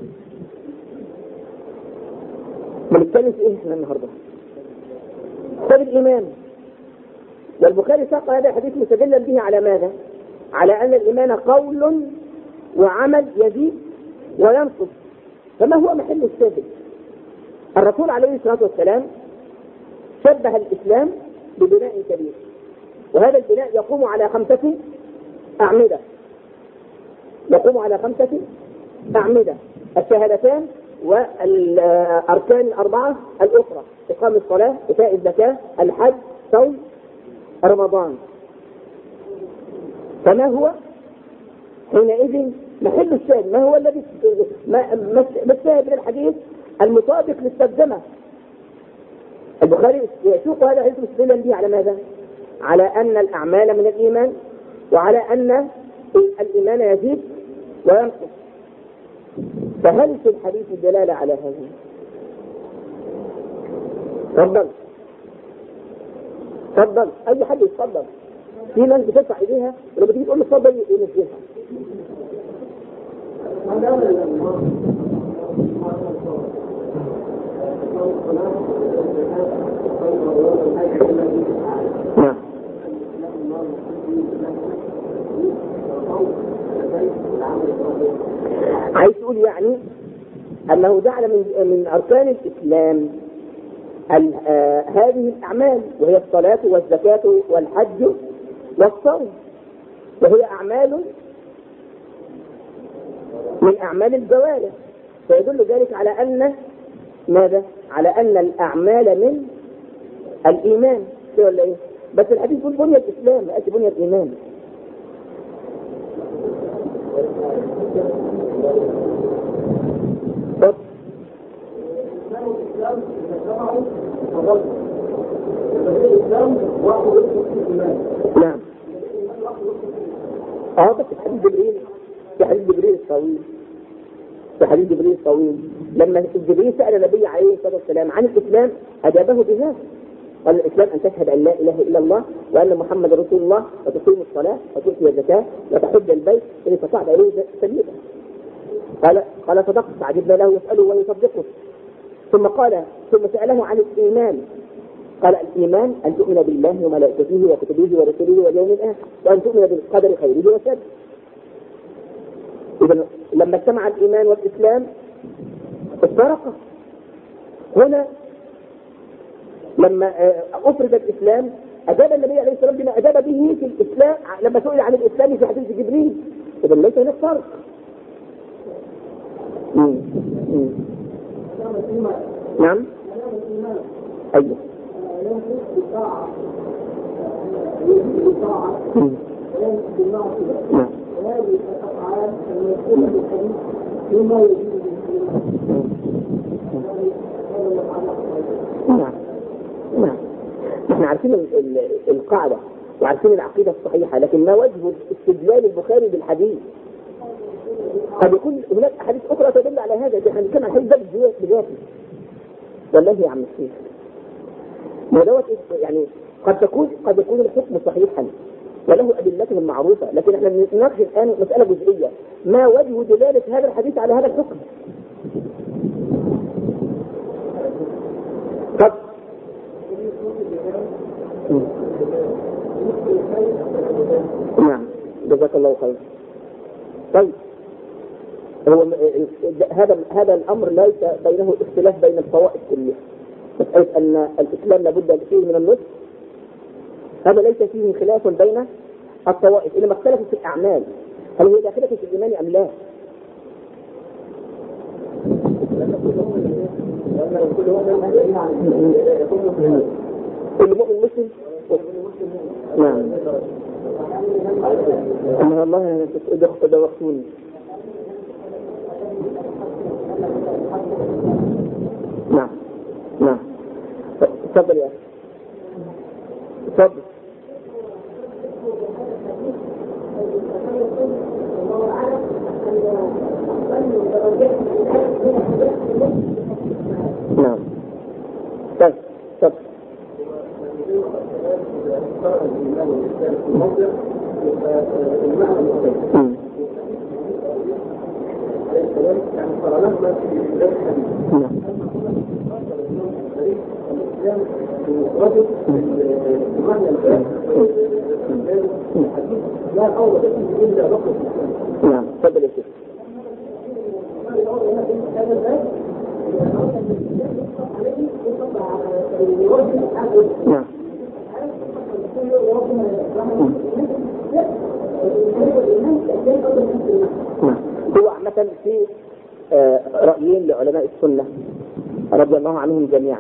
Speaker 1: بنتكلم في ايه احنا النهارده؟ طب الإيمان، والبخاري ساق هذا الحديث مستدلا به على ماذا؟ على أن الإيمان قول وعمل يزيد وينقص. فما هو محل الشاهد؟ الرسول عليه الصلاة والسلام شبه الإسلام ببناء كبير، وهذا البناء يقوم على خمسة أعمدة، يقوم على خمسة أعمدة: الشهادتان والأركان الأربعة الأخرى، إقام الصلاة، إيتاء الزكاة، الحج، صوم رمضان. فما هو حينئذ محل الشاهد؟ ما هو الذي ما الشاهد من الحديث المطابق للترجمة؟ البخاري يسوق هذا الحديث مستدلا به على ماذا؟ على أن الأعمال من الإيمان، وعلى أن الإيمان يزيد وينقص. فهل في الحديث دلالة على هذا؟ تفضل تفضل أي حد يتفضل. في ناس بتدفع إليها ولما تيجي تقول له تفضل ينزلها. نعم. عايز تقول يعني أنه جعل من من أركان الإسلام آه هذه الأعمال، وهي الصلاة والزكاة والحج والصوم، وهي أعمال من أعمال الجوارح، فيدل ذلك على أن ماذا؟ على أن الأعمال من الإيمان، ولا إيه؟ بس الحديث يقول بني الإسلام، ما قالش بني الإيمان. طب نعم. اه بس في حديث جبريل، في حديث جبريل الطويل، في حديث جبريل الطويل لما جبريل سأل النبي عليه الصلاة والسلام عن الإسلام أجابه بذلك، قال الإسلام أن تشهد أن لا إله إلا الله وأن محمد رسول الله وتقيم الصلاة وتؤتي الزكاة وتحج البيت إن استطعت إليه سبيلا. قال قال صدقت، فعجبنا له يسأله ويصدقه. ثم قال ثم سأله عن الإيمان، قال الإيمان أن تؤمن بالله وملائكته وكتبه ورسله واليوم الآخر، وأن تؤمن بالقدر خيره وشره. إذا لما اجتمع الإيمان والإسلام افترقا. هنا لما أفرد الإسلام أجاب النبي عليه الصلاة والسلام بما أجاب به في الإسلام لما سئل عن الإسلام في حديث جبريل. إذا ليس هناك فرق. نعم. أيوه. نعم.
Speaker 2: هذه الأفعال المذكورة في الحديث مما يجوز
Speaker 1: نعم نعم. نحن عارفين القاعدة وعارفين العقيدة الصحيحة، لكن ما وجه استدلال البخاري بالحديث؟ قد يكون هناك أحاديث أخرى تدل على هذا، نحن نتكلم عن الحديث ده بذاته. والله يا عم الشيخ ما دوت يعني قد تكون قد يكون الحكم صحيحا وله أدلته المعروفة، لكن احنا بنناقش الآن مسألة جزئية، ما وجه دلالة هذا الحديث على هذا الحكم؟ طب نعم جزاك الله خير. طيب هو هذا هذا الأمر ليس بينه اختلاف بين الطوائف كلها، مسألة أن الإسلام لابد فيه من النصح، هذا ليس فيه خلاف بين الطوائف، إنما اختلفوا في الأعمال، هل هي داخلة في الإيمان أم لا؟ كل مؤمن مسلم. نعم. أنا والله دوختوني. نعم نعم. تفضل يا أخي. تفضل. نعم. طيب طيب. نعم تفضل يا شيخ. نعم. هو عامة في رأيين لعلماء السنة رضي الله عنهم جميعا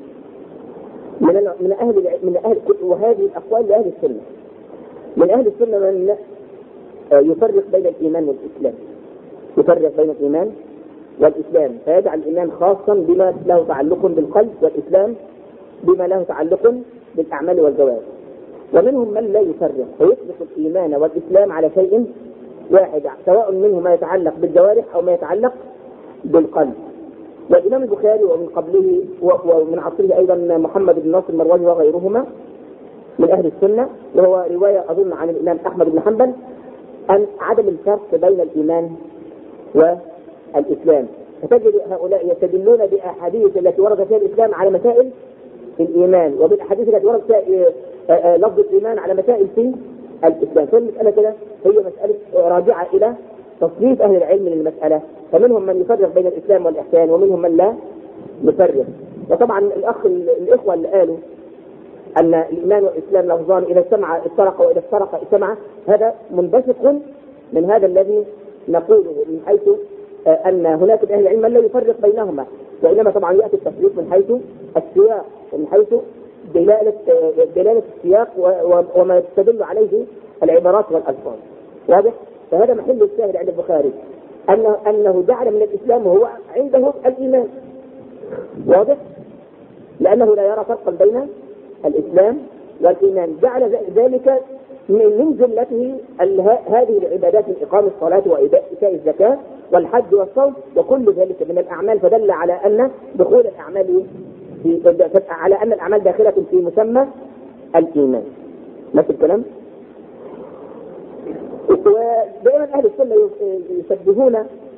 Speaker 1: من من أهل من أهل وهذه الأقوال لأهل السنة. من أهل السنة من يفرق بين الإيمان والإسلام، يفرق بين الإيمان والإسلام، فيجعل الإيمان خاصا بما له تعلق بالقلب، والإسلام بما له تعلق بالأعمال والجوارح. ومنهم من لا يفرق فيطلق الإيمان والإسلام على شيء واحد، سواء منه ما يتعلق بالجوارح أو ما يتعلق بالقلب. والإمام البخاري ومن قبله ومن عصره أيضا محمد بن ناصر المروزي وغيرهما من أهل السنة، وهو رواية أظن عن الإمام أحمد بن حنبل، أن عدم الفرق بين الإيمان والإسلام. فتجد هؤلاء يستدلون بأحاديث التي ورد فيها الإسلام على مسائل الإيمان، وبالأحاديث التي ورد فيها لفظ الإيمان على مسائل في الإسلام. فالمسألة كده هي مسألة راجعة إلى تصنيف أهل العلم للمسألة، فمنهم من يفرق بين الإسلام والإحسان ومنهم من لا يفرق. وطبعا الأخ الإخوة اللي قالوا أن الإيمان والإسلام لفظان إذا اجتمع افترق وإذا افترق اجتمع، هذا منبثق من هذا الذي نقوله من حيث أن هناك من أهل العلم من لا يفرق بينهما، وإنما طبعا يأتي التفريق من حيث السياق ومن حيث دلالة دلالة السياق وما تدل عليه العبارات والألفاظ. واضح؟ فهذا محل الشاهد عند البخاري أنه أنه جعل من الإسلام وهو عنده الإيمان. واضح؟ لأنه لا يرى فرقا بين الإسلام والإيمان، جعل ذلك من جملته هذه العبادات من إقام الصلاة وإيتاء الزكاة والحج والصوم وكل ذلك من الأعمال، فدل على أن دخول الأعمال في على أن الأعمال داخلة في مسمى الإيمان. نفس الكلام. ودائما أهل السنة يشبهون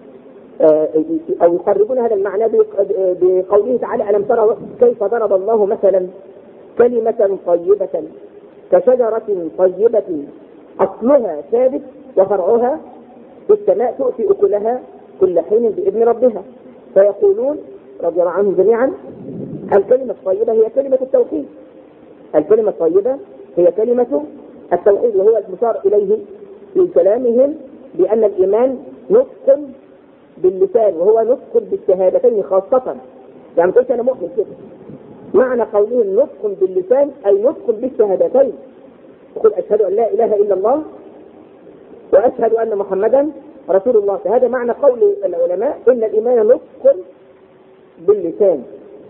Speaker 1: أو يقربون هذا المعنى بقوله تعالى: ألم ترى كيف ضرب الله مثلا كلمة طيبة كشجرة طيبة أصلها ثابت وفرعها في السماء تؤتي أكلها كل حين بإذن ربها. فيقولون رضي الله عنهم جميعا: الكلمة الطيبة هي كلمة التوحيد، الكلمة الطيبة هي كلمة التوحيد، وهو المشار إليه في كلامهم بأن الإيمان نطق باللسان وهو نطق بالشهادتين خاصة. يعني قلت أنا مؤمن كده، معنى قولهم نطق باللسان أي نطق بالشهادتين، يقول أشهد أن لا إله إلا الله وأشهد أن محمدا رسول الله. فهذا معنى قول العلماء إن الإيمان نطق باللسان.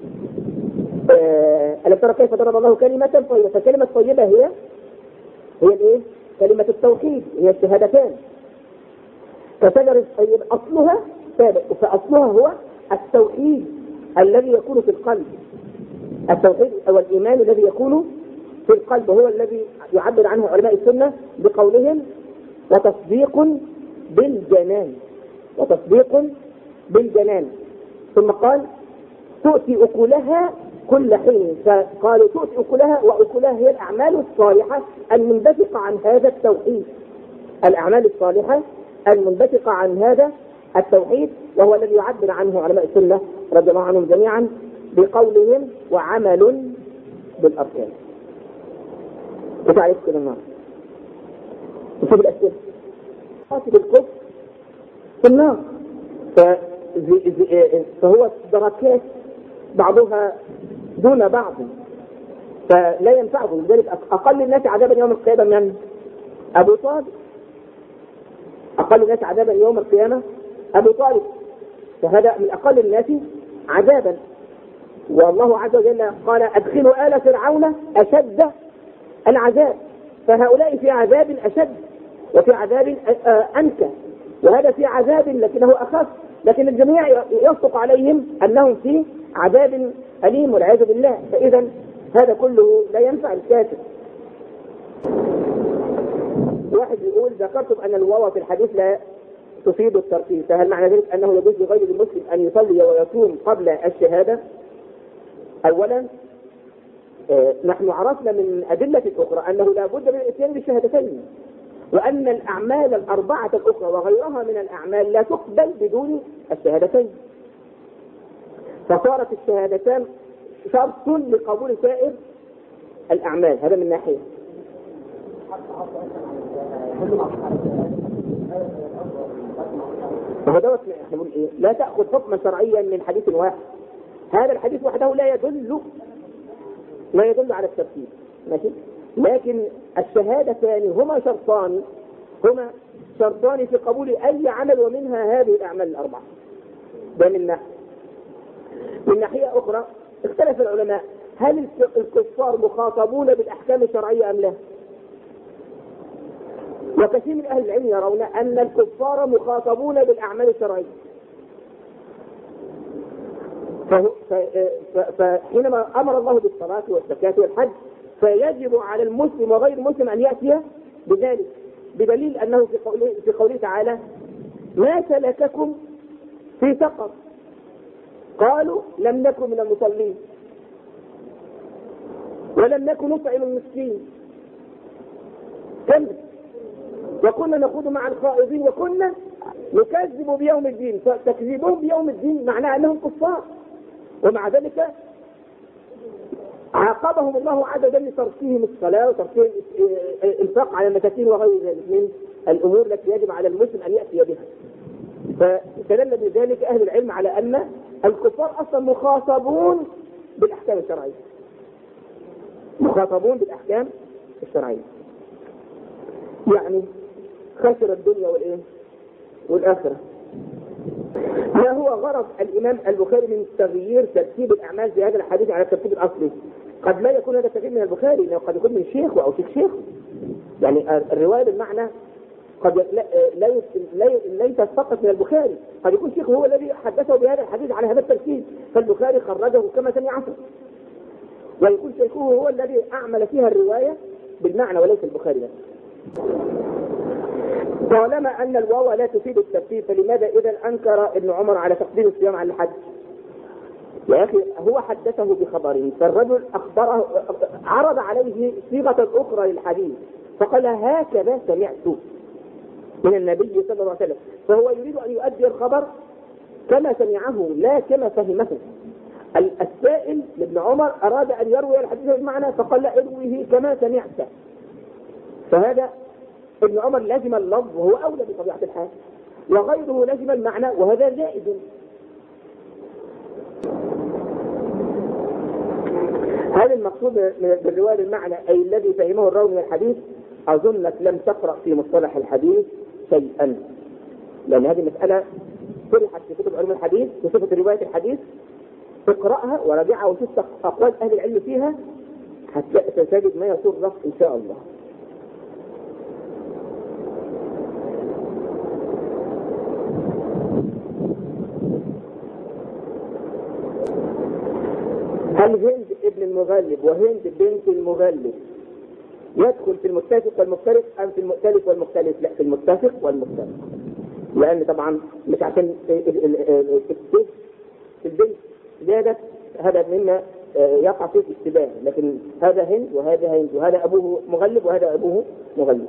Speaker 1: ألم ترى كيف ضرب الله كلمة طيبة؟ فكلمة طيبة هي هي الإيه؟ كلمة التوحيد، هي الشهادتان. فشجرة طيب أصلها ثابت، فأصلها هو التوحيد الذي يكون في القلب، التوحيد أو الإيمان الذي يكون في القلب هو الذي يعبر عنه علماء السنة بقولهم وتصديق بالجنان، وتصديق بالجنان. ثم قال تؤتي أكلها كل حين، فقالوا تؤتي أكلها، وأكلها هي الأعمال الصالحة المنبثقة عن هذا التوحيد، الأعمال الصالحة المنبثقة عن هذا التوحيد، وهو الذي يعبر عنه علماء السنة رضي الله عنهم جميعا بقولهم وعمل بالأركان. وتعرف كده النار وشوف الأسئلة قاتل الكفر في النار، فهو دركات بعضها دون بعض، فلا ينفعه. لذلك أقل الناس عذابا يوم القيامة من أبو طالب، أقل الناس عذابا يوم القيامة أبو طالب، فهذا من أقل الناس عذابا. والله عز وجل قال أدخلوا آل فرعون أشد العذاب، فهؤلاء في عذاب أشد وفي عذاب أنكى، وهذا في عذاب لكنه أخف، لكن الجميع يصدق عليهم أنهم في عذاب أليم والعياذ بالله. فإذا هذا كله لا ينفع الكافر. واحد يقول ذكرتم أن الواو في الحديث لا تفيد الترتيب، فهل معنى ذلك أنه يجوز لغير المسلم أن يصلي ويصوم قبل الشهادة؟ أولا آه نحن عرفنا من أدلة أخرى أنه لا بد من الإتيان بالشهادتين، وأن الأعمال الأربعة الأخرى وغيرها من الأعمال لا تقبل بدون الشهادتين، فصارت الشهادتان شرط لقبول سائر الأعمال. هذا من ناحية. فهذا نقول إيه؟ لا تأخذ حكما شرعيا من حديث واحد، هذا الحديث وحده لا يدل لا يدل على الترتيب، ماشي؟ لكن الشهادتان هما شرطان هما شرطان في قبول أي عمل، ومنها هذه الأعمال الأربعة. ده من ناحية. من ناحية أخرى اختلف العلماء هل الكفار مخاطبون بالأحكام الشرعية أم لا؟ وكثير من أهل العلم يرون أن الكفار مخاطبون بالأعمال الشرعية، فحينما أمر الله بالصلاة والزكاة والحج فيجب على المسلم وغير المسلم أن يأتي بذلك، بدليل أنه في قوله, في قوله تعالى ما سلككم في سقر قالوا لم نكن من المصلين ولم نكن نطعم المسكين كذب وكنا نخوض مع الخائضين وكنا نكذب بيوم الدين. فتكذيبهم بيوم الدين معناه أنهم كفار، ومع ذلك عاقبهم الله عز وجل لتركهم الصلاة وتركهم الإنفاق على المساكين وغير ذلك من الأمور التي يجب على المسلم أن يأتي بها. فدل بذلك أهل العلم على أن الكفار أصلا مخاطبون بالأحكام الشرعية، مخاطبون بالأحكام الشرعية، يعني خسر الدنيا والإيه والآخرة. ما هو غرض الإمام البخاري من تغيير ترتيب الأعمال في هذا الحديث على الترتيب الأصلي؟ قد لا يكون هذا التغيير من البخاري، لأنه قد يكون من شيخه أو شيخ شيخه، يعني الرواية بالمعنى قد لا لا لا ليس فقط من البخاري، قد يكون شيخه هو الذي حدثه بهذا الحديث على هذا الترتيب، فالبخاري خرجه كما سمعه، ويكون شيخه هو الذي أعمل فيها الرواية بالمعنى وليس البخاري بس. طالما أن الواو لا تفيد الترتيب فلماذا إذا أنكر ابن عمر على تقديم الصيام على الحج؟ يا أخي هو حدثه بخبره، فالرجل أخبره عرض عليه صيغة أخرى للحديث فقال هكذا سمعت من النبي صلى الله عليه وسلم، فهو يريد أن يؤدي الخبر كما سمعه لا كما فهمه. السائل لابن عمر أراد أن يروي الحديث بالمعنى فقال لا ارويه كما سمعت، فهذا ابن عمر لازم اللفظ وهو أولى بطبيعة الحال، وغيره لازم المعنى وهذا زائد. هل المقصود بالرواية بالمعنى أي الذي فهمه الراوي من الحديث؟ أظنك لم تقرأ في مصطلح الحديث شيئا، لأن هذه مسألة شرحت في كتب علم الحديث في صفة رواية الحديث، اقرأها وراجعها وشوف أقوال أهل العلم فيها حتى تجد ما يسرك إن شاء الله. هل هند ابن المغلب وهند بنت المغلب يدخل في المتفق والمفترق أم في المؤتلف والمختلف؟ لا، في المتفق والمفترق، لأن طبعا مش عشان السيف في البنت زادت هذا مما يقع فيه اشتباه، لكن هذا هند وهذا هند، وهذا أبوه مغلب وهذا أبوه مغلب.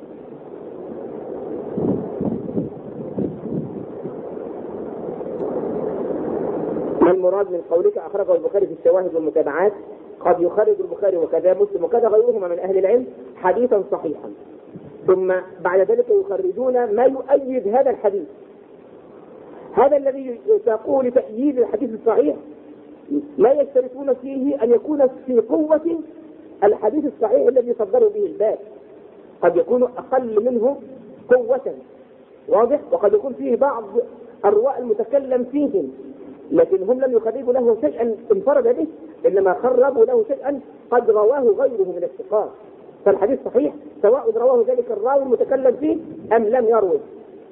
Speaker 1: ما المراد من قولك أخرجه البخاري في الشواهد والمتابعات؟ قد يخرج البخاري وكذا مسلم وكذا غيرهما من أهل العلم حديثا صحيحا، ثم بعد ذلك يخرجون ما يؤيد هذا الحديث. هذا الذي ساقوه لتأييد الحديث الصحيح لا يشترطون فيه أن يكون في قوة الحديث الصحيح الذي صدروا به الباب، قد يكون أقل منه قوة، واضح؟ وقد يكون فيه بعض أرواء المتكلم فيهم، لكن هم لم يخرجوا له شيئا انفرد به، إنما خرجوا له شيئا قد رواه غيره من الثقات. فالحديث صحيح سواء رواه ذلك الراوي المتكلم فيه أم لم يروه.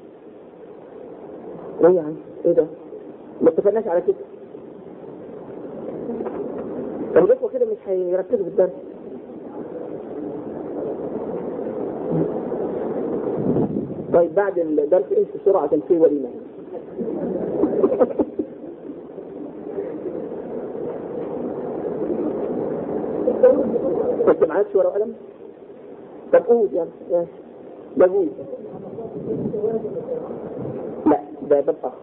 Speaker 1: ايه يعني ايه ده؟ ما اتفقناش على كده. طب الاخوه كده مش هيركزوا في الدرس. طيب بعد الدرس امشي بسرعه في وليمه. انت معاك ورقه وقلم؟ طب قول يعني ماشي. لا قول. لا ده باب اخر.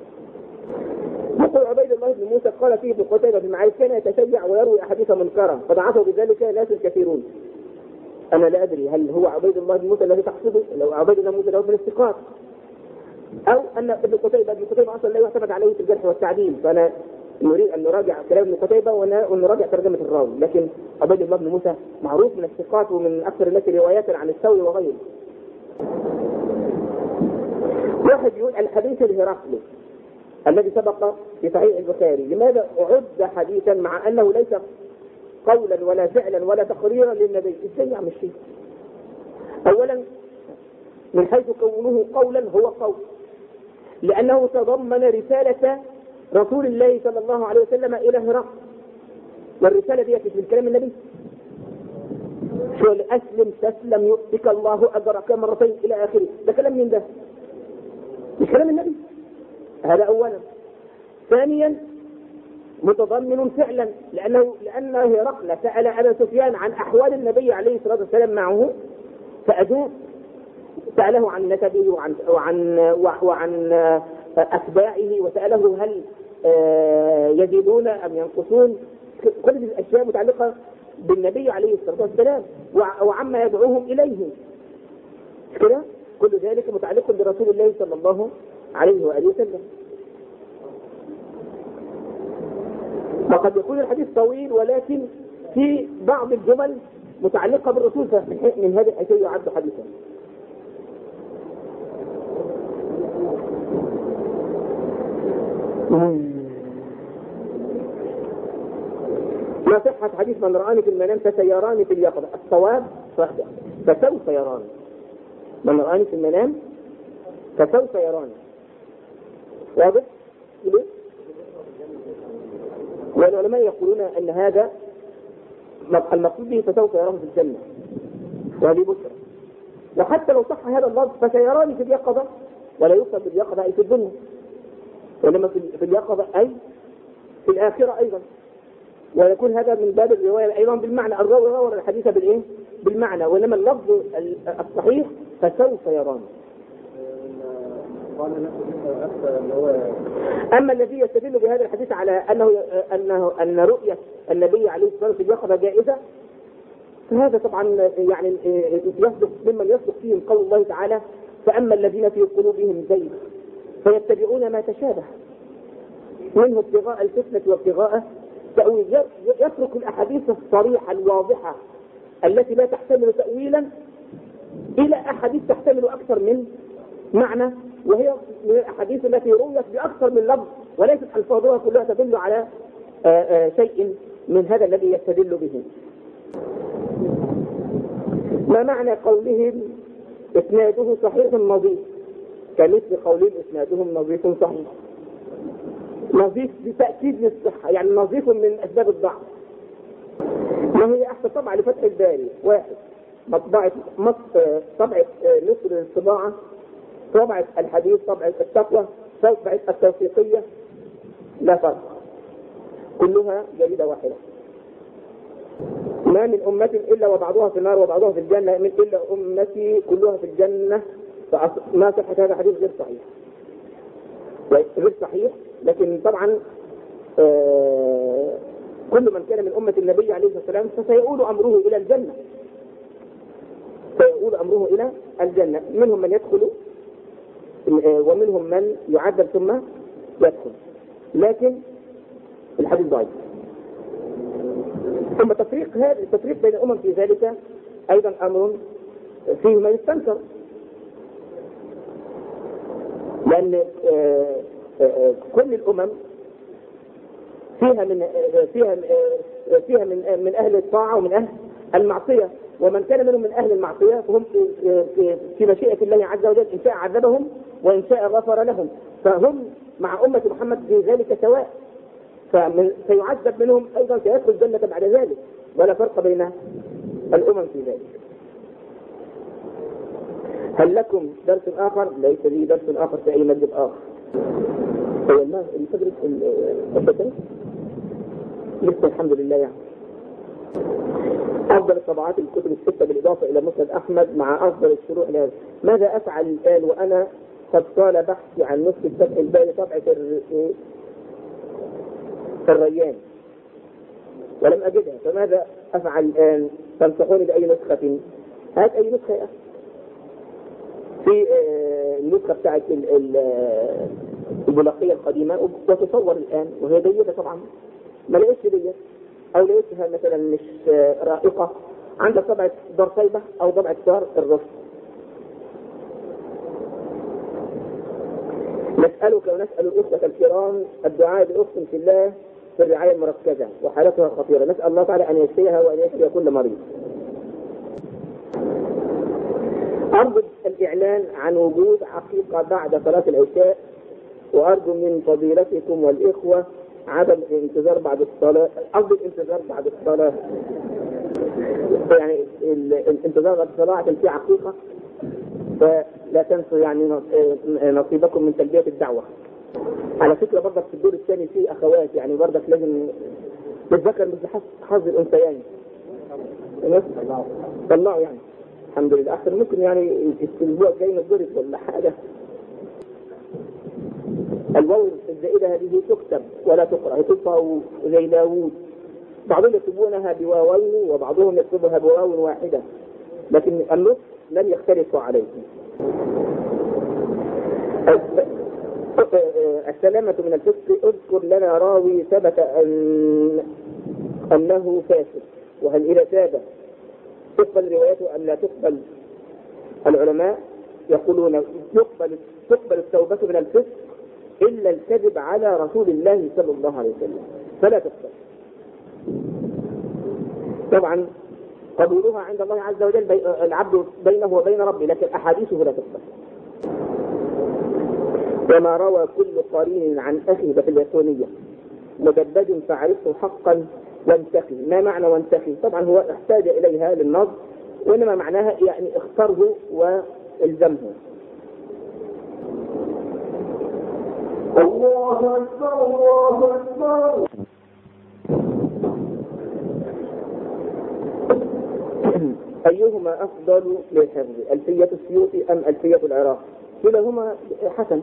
Speaker 1: يقول عبيد الله بن موسى قال فيه ابن قتيبة بن معاذ كان يتشيع ويروي احاديث منكرة فضعفه بذلك ناس كثيرون. انا لا ادري هل هو عبيد الله بن موسى الذي تقصده؟ لو عبيد الله بن موسى له من الثقات، او ان ابن قتيبة ابن قتيبة اصلا لا يعتمد عليه في الجرح والتعديل، فانا نريد ان نراجع كلام ابن قتيبة ونراجع ترجمة الراوي. لكن عبيد الله بن موسى معروف من الثقات ومن اكثر الناس روايات عن الثوري وغيره. واحد يقول الحديث الهرقلي الذي سبق في صحيح البخاري لماذا أعد حديثا مع أنه ليس قولا ولا فعلا ولا تقريرا للنبي؟ ازاي يعمل شيء؟ أولا من حيث كونه قولا هو قول، لأنه تضمن رسالة رسول الله صلى الله عليه وسلم إلى هرقل، والرسالة دي في كلام النبي. شو أسلم تسلم يؤتك الله أجرك مرتين إلى آخره، ده كلام من ده؟ مش كلام النبي. هذا أولا. ثانيا متضمن فعلا، لأنه لأن هرقل سأل أبا سفيان عن أحوال النبي عليه الصلاة والسلام معه فأجاب، سأله عن نسبه وعن وعن وعن أتباعه، وسأله هل يزيدون أم ينقصون، كل هذه الأشياء متعلقة بالنبي عليه الصلاة والسلام وعما يدعوهم إليه. مش كده؟ كل ذلك متعلق برسول الله صلى الله عليه وآله وسلم. وقد يكون الحديث طويل ولكن في بعض الجمل متعلقة بالرسول، من هذه الحيث يعد حديثا. ما صحة حديث من رآني في المنام فسيراني في اليقظة؟ الصواب فسوف يراني. من رآني في المنام فسوف يراني. واضح؟ والعلماء يقولون أن هذا المقصود به فسوف يراه في الجنة، وهذه بشرى. وحتى لو صح هذا اللفظ فسيراني في اليقظة، ولا يقصد باليقظة أي في الدنيا، وإنما في اليقظة أي في الآخرة أيضا. ويكون هذا من باب الرواية أيضا بالمعنى، الراوي روى الحديث بالإيه؟ بالمعنى، وإنما اللفظ الصحيح فسوف يراني. أما الذي يستدل بهذا الحديث على أنه أنه أن رؤية النبي عليه الصلاة والسلام في اليقظة جائزة، فهذا طبعا يعني يصدق ممن يصدق فيهم قول الله تعالى: فأما الذين في قلوبهم زيغ فيتبعون ما تشابه منه ابتغاء الفتنة وابتغاء تأويل. يترك الأحاديث الصريحة الواضحة التي لا تحتمل تأويلا إلى أحاديث تحتمل أكثر من معنى، وهي من الأحاديث التي رويت بأكثر من لفظ وليست ألفاظها كلها تدل على آآ آآ شيء من هذا الذي يستدل به. ما معنى قولهم إسناده صحيح نظيف؟ كمثل قولهم إسنادهم نظيف صحيح. نظيف بتأكيد للصحة، يعني نظيف من أسباب الضعف. ما هي أحسن طبعا لفتح الباري؟ واحد مطبعة طبعة مصر للطباعة، طبعة الحديث، طبعة التقوى، طبعة التوثيقية، لا فرق، كلها جريدة واحدة. ما من أمة إلا وبعضها في النار وبعضها في الجنة، من إلا أمتي كلها في الجنة. ما صحة هذا الحديث غير صحيح، غير صحيح. لكن طبعا آه كل من كان من أمة النبي عليه الصلاة والسلام فسيؤول أمره إلى الجنة، سيؤول أمره إلى الجنة. منهم من يدخل ومنهم من يعذب ثم يدخل، لكن الحديث ضعيف. ثم تفريق هذا التفريق بين الأمم في ذلك أيضا أمر فيه ما يستنكر، لأن كل الأمم فيها من فيها فيها من من أهل الطاعة ومن أهل المعصية، ومن كان منهم من أهل المعصية فهم في في مشيئة الله عز وجل، إن شاء عذبهم وإن شاء غفر لهم، فهم مع أمة محمد في ذلك سواء، فمن سيعذب منهم أيضا سيدخل الجنة بعد ذلك، ولا فرق بين الأمم في ذلك. هل لكم درس آخر؟ ليس لي درس آخر في أي مجلس آخر. هو الناس اللي تدرس الفترة لسه الحمد لله. يعني أفضل الطبعات الكتب الستة بالإضافة إلى مسند أحمد مع أفضل الشروح لهذا. ماذا أفعل الآن وأنا قد طال بحثي عن نسخة فتح الباري طبعة الريان ولم أجدها، فماذا أفعل الآن؟ تنصحوني بأي نسخة؟ هات أي نسخة يا أخي. في النسخة بتاعت البلاقية القديمة وتصور الآن وهي جيدة طبعا، ما لقيتش ديت أو لقيتها مثلا مش رائقة، عندك طبعة دار طيبة أو طبعة دار الرشد. نسألك ونسأل الأخوة الكرام الدعاء بأقسم في الله في الرعاية المركزة وحالتها خطيرة، نسأل الله تعالى أن يشفيها وأن يشفي كل مريض. أرجو الإعلان عن وجود حقيقة بعد صلاة العشاء، وأرجو من فضيلتكم والإخوة عدم الانتظار بعد الصلاة، أرجو الانتظار بعد الصلاة، يعني الانتظار بعد الصلاة عشان في حقيقة، فلا تنسوا يعني نصيبكم من تلبية الدعوة. على فكرة برضك في الدور الثاني في أخوات، يعني برضك لازم نتذكر مثل حظ الأنثيين طلعوا يعني الحمد لله. أحسن ممكن يعني الأسبوع الجاي نضرب ولا حاجة. الواو الزائدة هذه تكتب ولا تقرأ، تقرأ زي داوود، بعضهم يكتبونها بواوين وبعضهم يكتبها بواو واحدة، لكن النص لم يختلفوا عليه. السلامة من الفسق. اذكر لنا راوي ثبت أن أنه فاسد، وهل إذا تاب تقبل روايته أم لا تقبل؟ العلماء يقولون يقبل تقبل التوبة من الفسق إلا الكذب على رسول الله صلى الله عليه وسلم فلا تقبل. طبعا قبولها عند الله عز وجل بي... العبد بينه وبين ربه، لكن أحاديثه لا تقبل. وما روى كل قرين عن أخي في اليسونية مجدد فعرفه حقا وانتخي. ما معنى وانتخي؟ طبعا هو احتاج إليها للنظر، وإنما معناها يعني اختره والزمه.
Speaker 2: الله أكبر الله أكبر.
Speaker 1: أيهما أفضل للحفظ، ألفية السيوطي أم ألفية العراق؟ كلاهما حسن.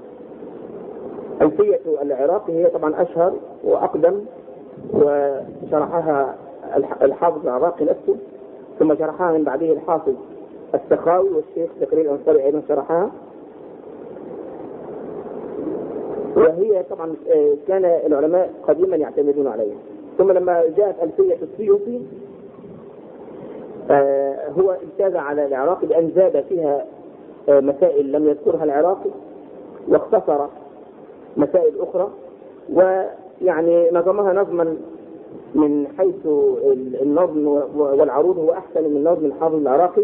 Speaker 1: ألفية العراق هي طبعا أشهر وأقدم، وشرحها الحافظ العراقي نفسه، ثم شرحها من بعده الحافظ السخاوي، والشيخ زكريا الأنصاري أيضا شرحها. وهي طبعا كان العلماء قديما يعتمدون عليها. ثم لما جاءت ألفية السيوطي هو امتاز على العراقي بأن زاد فيها مسائل لم يذكرها العراقي واختصر مسائل أخرى، ويعني نظمها نظما من حيث النظم والعروض هو أحسن من نظم الحافظ العراقي،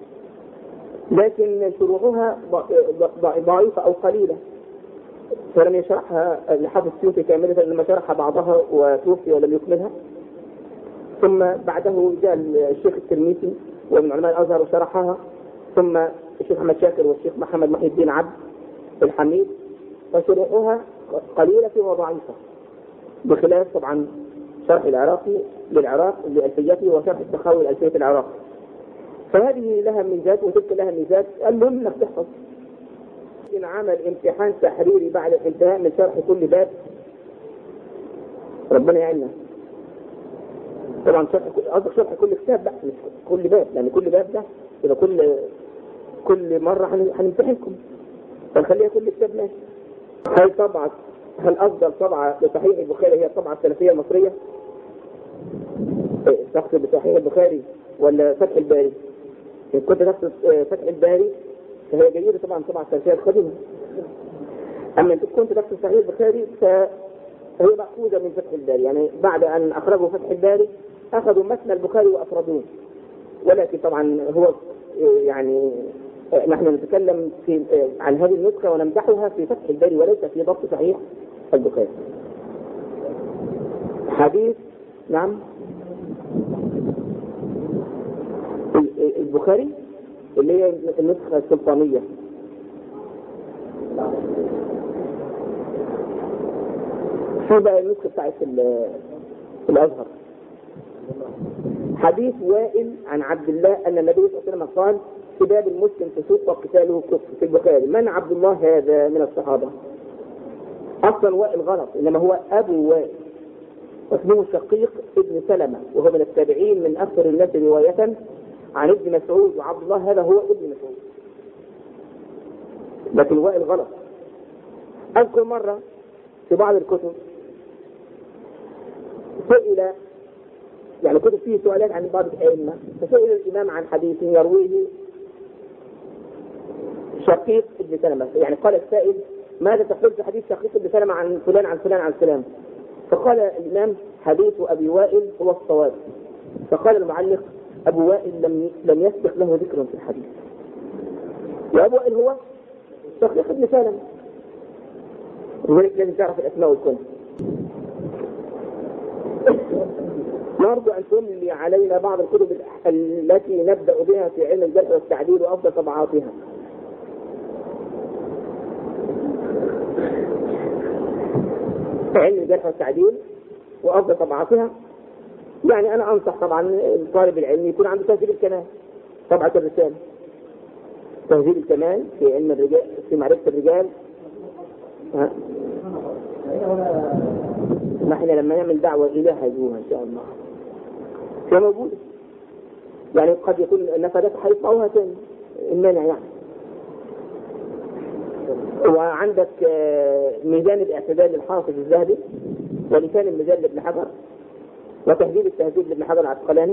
Speaker 1: لكن شروحها ضعيفة أو قليلة، فلم يشرحها الحافظ السيوطي كاملة، لما شرح بعضها وتوفي ولم يكملها. ثم بعده جاء الشيخ الترمذي ومن علماء الازهر وشرحها، ثم الشيخ محمد شاكر والشيخ محمد محي الدين عبد الحميد، وشروحها قليلة وضعيفة، بخلاف طبعا شرح العراقي للعراق لألفيته وشرح السخاوي لألفية العراق. فهذه لها ميزات وتلك لها ميزات. المهم انك تحفظ. إن عمل امتحان تحريري بعد الانتهاء من شرح كل باب، ربنا يعيننا. طبعا شرح قصدك شرح كل كتاب بقى مش كل باب، لأن يعني كل باب ده يبقى كل كل مرة هنمتحنكم، فنخليها كل كتاب ماشي. هل طبعة هل أفضل طبعة لصحيح البخاري هي الطبعة السلفية المصرية؟ تقصد بصحيح البخاري ولا فتح الباري؟ إن كنت تقصد فتح الباري فهي جيدة طبعا طبعة السلفية القديمة. أما إن كنت تقصد صحيح البخاري فهي مأخوذة من فتح الباري، يعني بعد أن أخرجوا فتح الباري أخذوا متن البخاري وأفردوه، ولكن طبعا هو يعني نحن نتكلم في عن هذه النسخة ونمدحها في فتح الباري وليس في ضبط صحيح البخاري. حديث نعم البخاري اللي هي النسخة السلطانية. في بقى النسخة بتاعت الأزهر. حديث وائل عن عبد الله أن النبي صلى الله عليه وسلم قال: سباب المسلم فسوق وقتاله كفر. في البخاري. من عبد الله هذا من الصحابة؟ أصلا وائل غلط، إنما هو أبو وائل واسمه شقيق ابن سلمة، وهو من التابعين من أكثر الناس رواية عن ابن مسعود، وعبد الله هذا هو ابن مسعود، لكن وائل غلط. أذكر مرة في بعض الكتب سئل، يعني كتب فيه سؤالات عن بعض الأئمة، فسئل الإمام عن حديث يرويه شقيق ابن سلمة، يعني قال السائل: ماذا تقول في حديث شقيق ابن سلمة عن فلان عن فلان عن فلان؟ فقال الإمام: حديث أبي وائل هو الصواب. فقال المعلق: أبو وائل لم لم يسبق له ذكر في الحديث، وأبو وائل هو شقيق ابن سلمة، ولذلك لازم تعرف الأسماء والكنى. نرجو أن تملي علينا بعض الكتب التي نبدأ بها في علم الجرح والتعديل وأفضل طبعاتها. علم الجرح والتعديل وأفضل طبعاتها، يعني أنا أنصح طبعا طالب العلم يكون عنده تهذيب الكمال، طبعة الرسالة تهذيب الكمال في علم الرجال في معرفة الرجال. ها؟ ما احنا لما نعمل دعوة إليها هيجوها إن شاء الله، هي موجودة، يعني قد يكون النفذات هيطبعوها تاني، المانع يعني. وعندك ميزان الاعتدال للحافظ الذهبي، ولسان الميزان لابن حجر، وتهذيب التهذيب لابن حجر العسقلاني.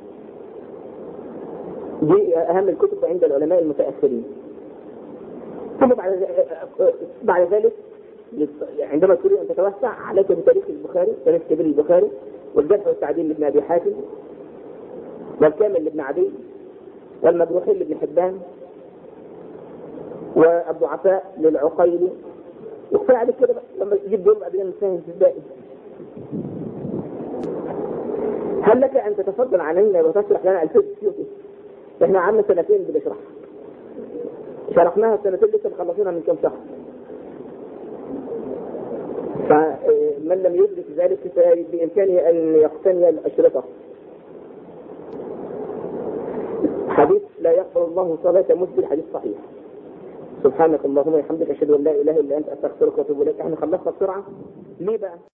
Speaker 1: دي أهم الكتب عند العلماء المتأخرين. ثم بعد بعد ذلك عندما تريد أن تتوسع عليك بتاريخ البخاري، تاريخ كبير البخاري، والجرح والتعديل لابن أبي حاتم، والكامل لابن عدي، والمجروحين لابن حبان، والضعفاء للعقيلي. وكفاية عليك كده لما تجيب دول بعدين نفهم في الباقي. هل لك أن تتفضل علينا وتشرح لنا ألفية السيوطي؟ احنا عامل سنتين بنشرحها، شرحناها السنتين لسه مخلصينها من كم شهر. فمن لم يدرك ذلك بإمكانه أن يقتني الأشرطة. حديث لا يقبل الله صلاة مسلم، حديث صحيح. سبحانك اللهم وبحمدك أشهد أن لا إله إلا أنت أستغفرك وأتوب إليك. احنا خلصنا بسرعة ليه بقى؟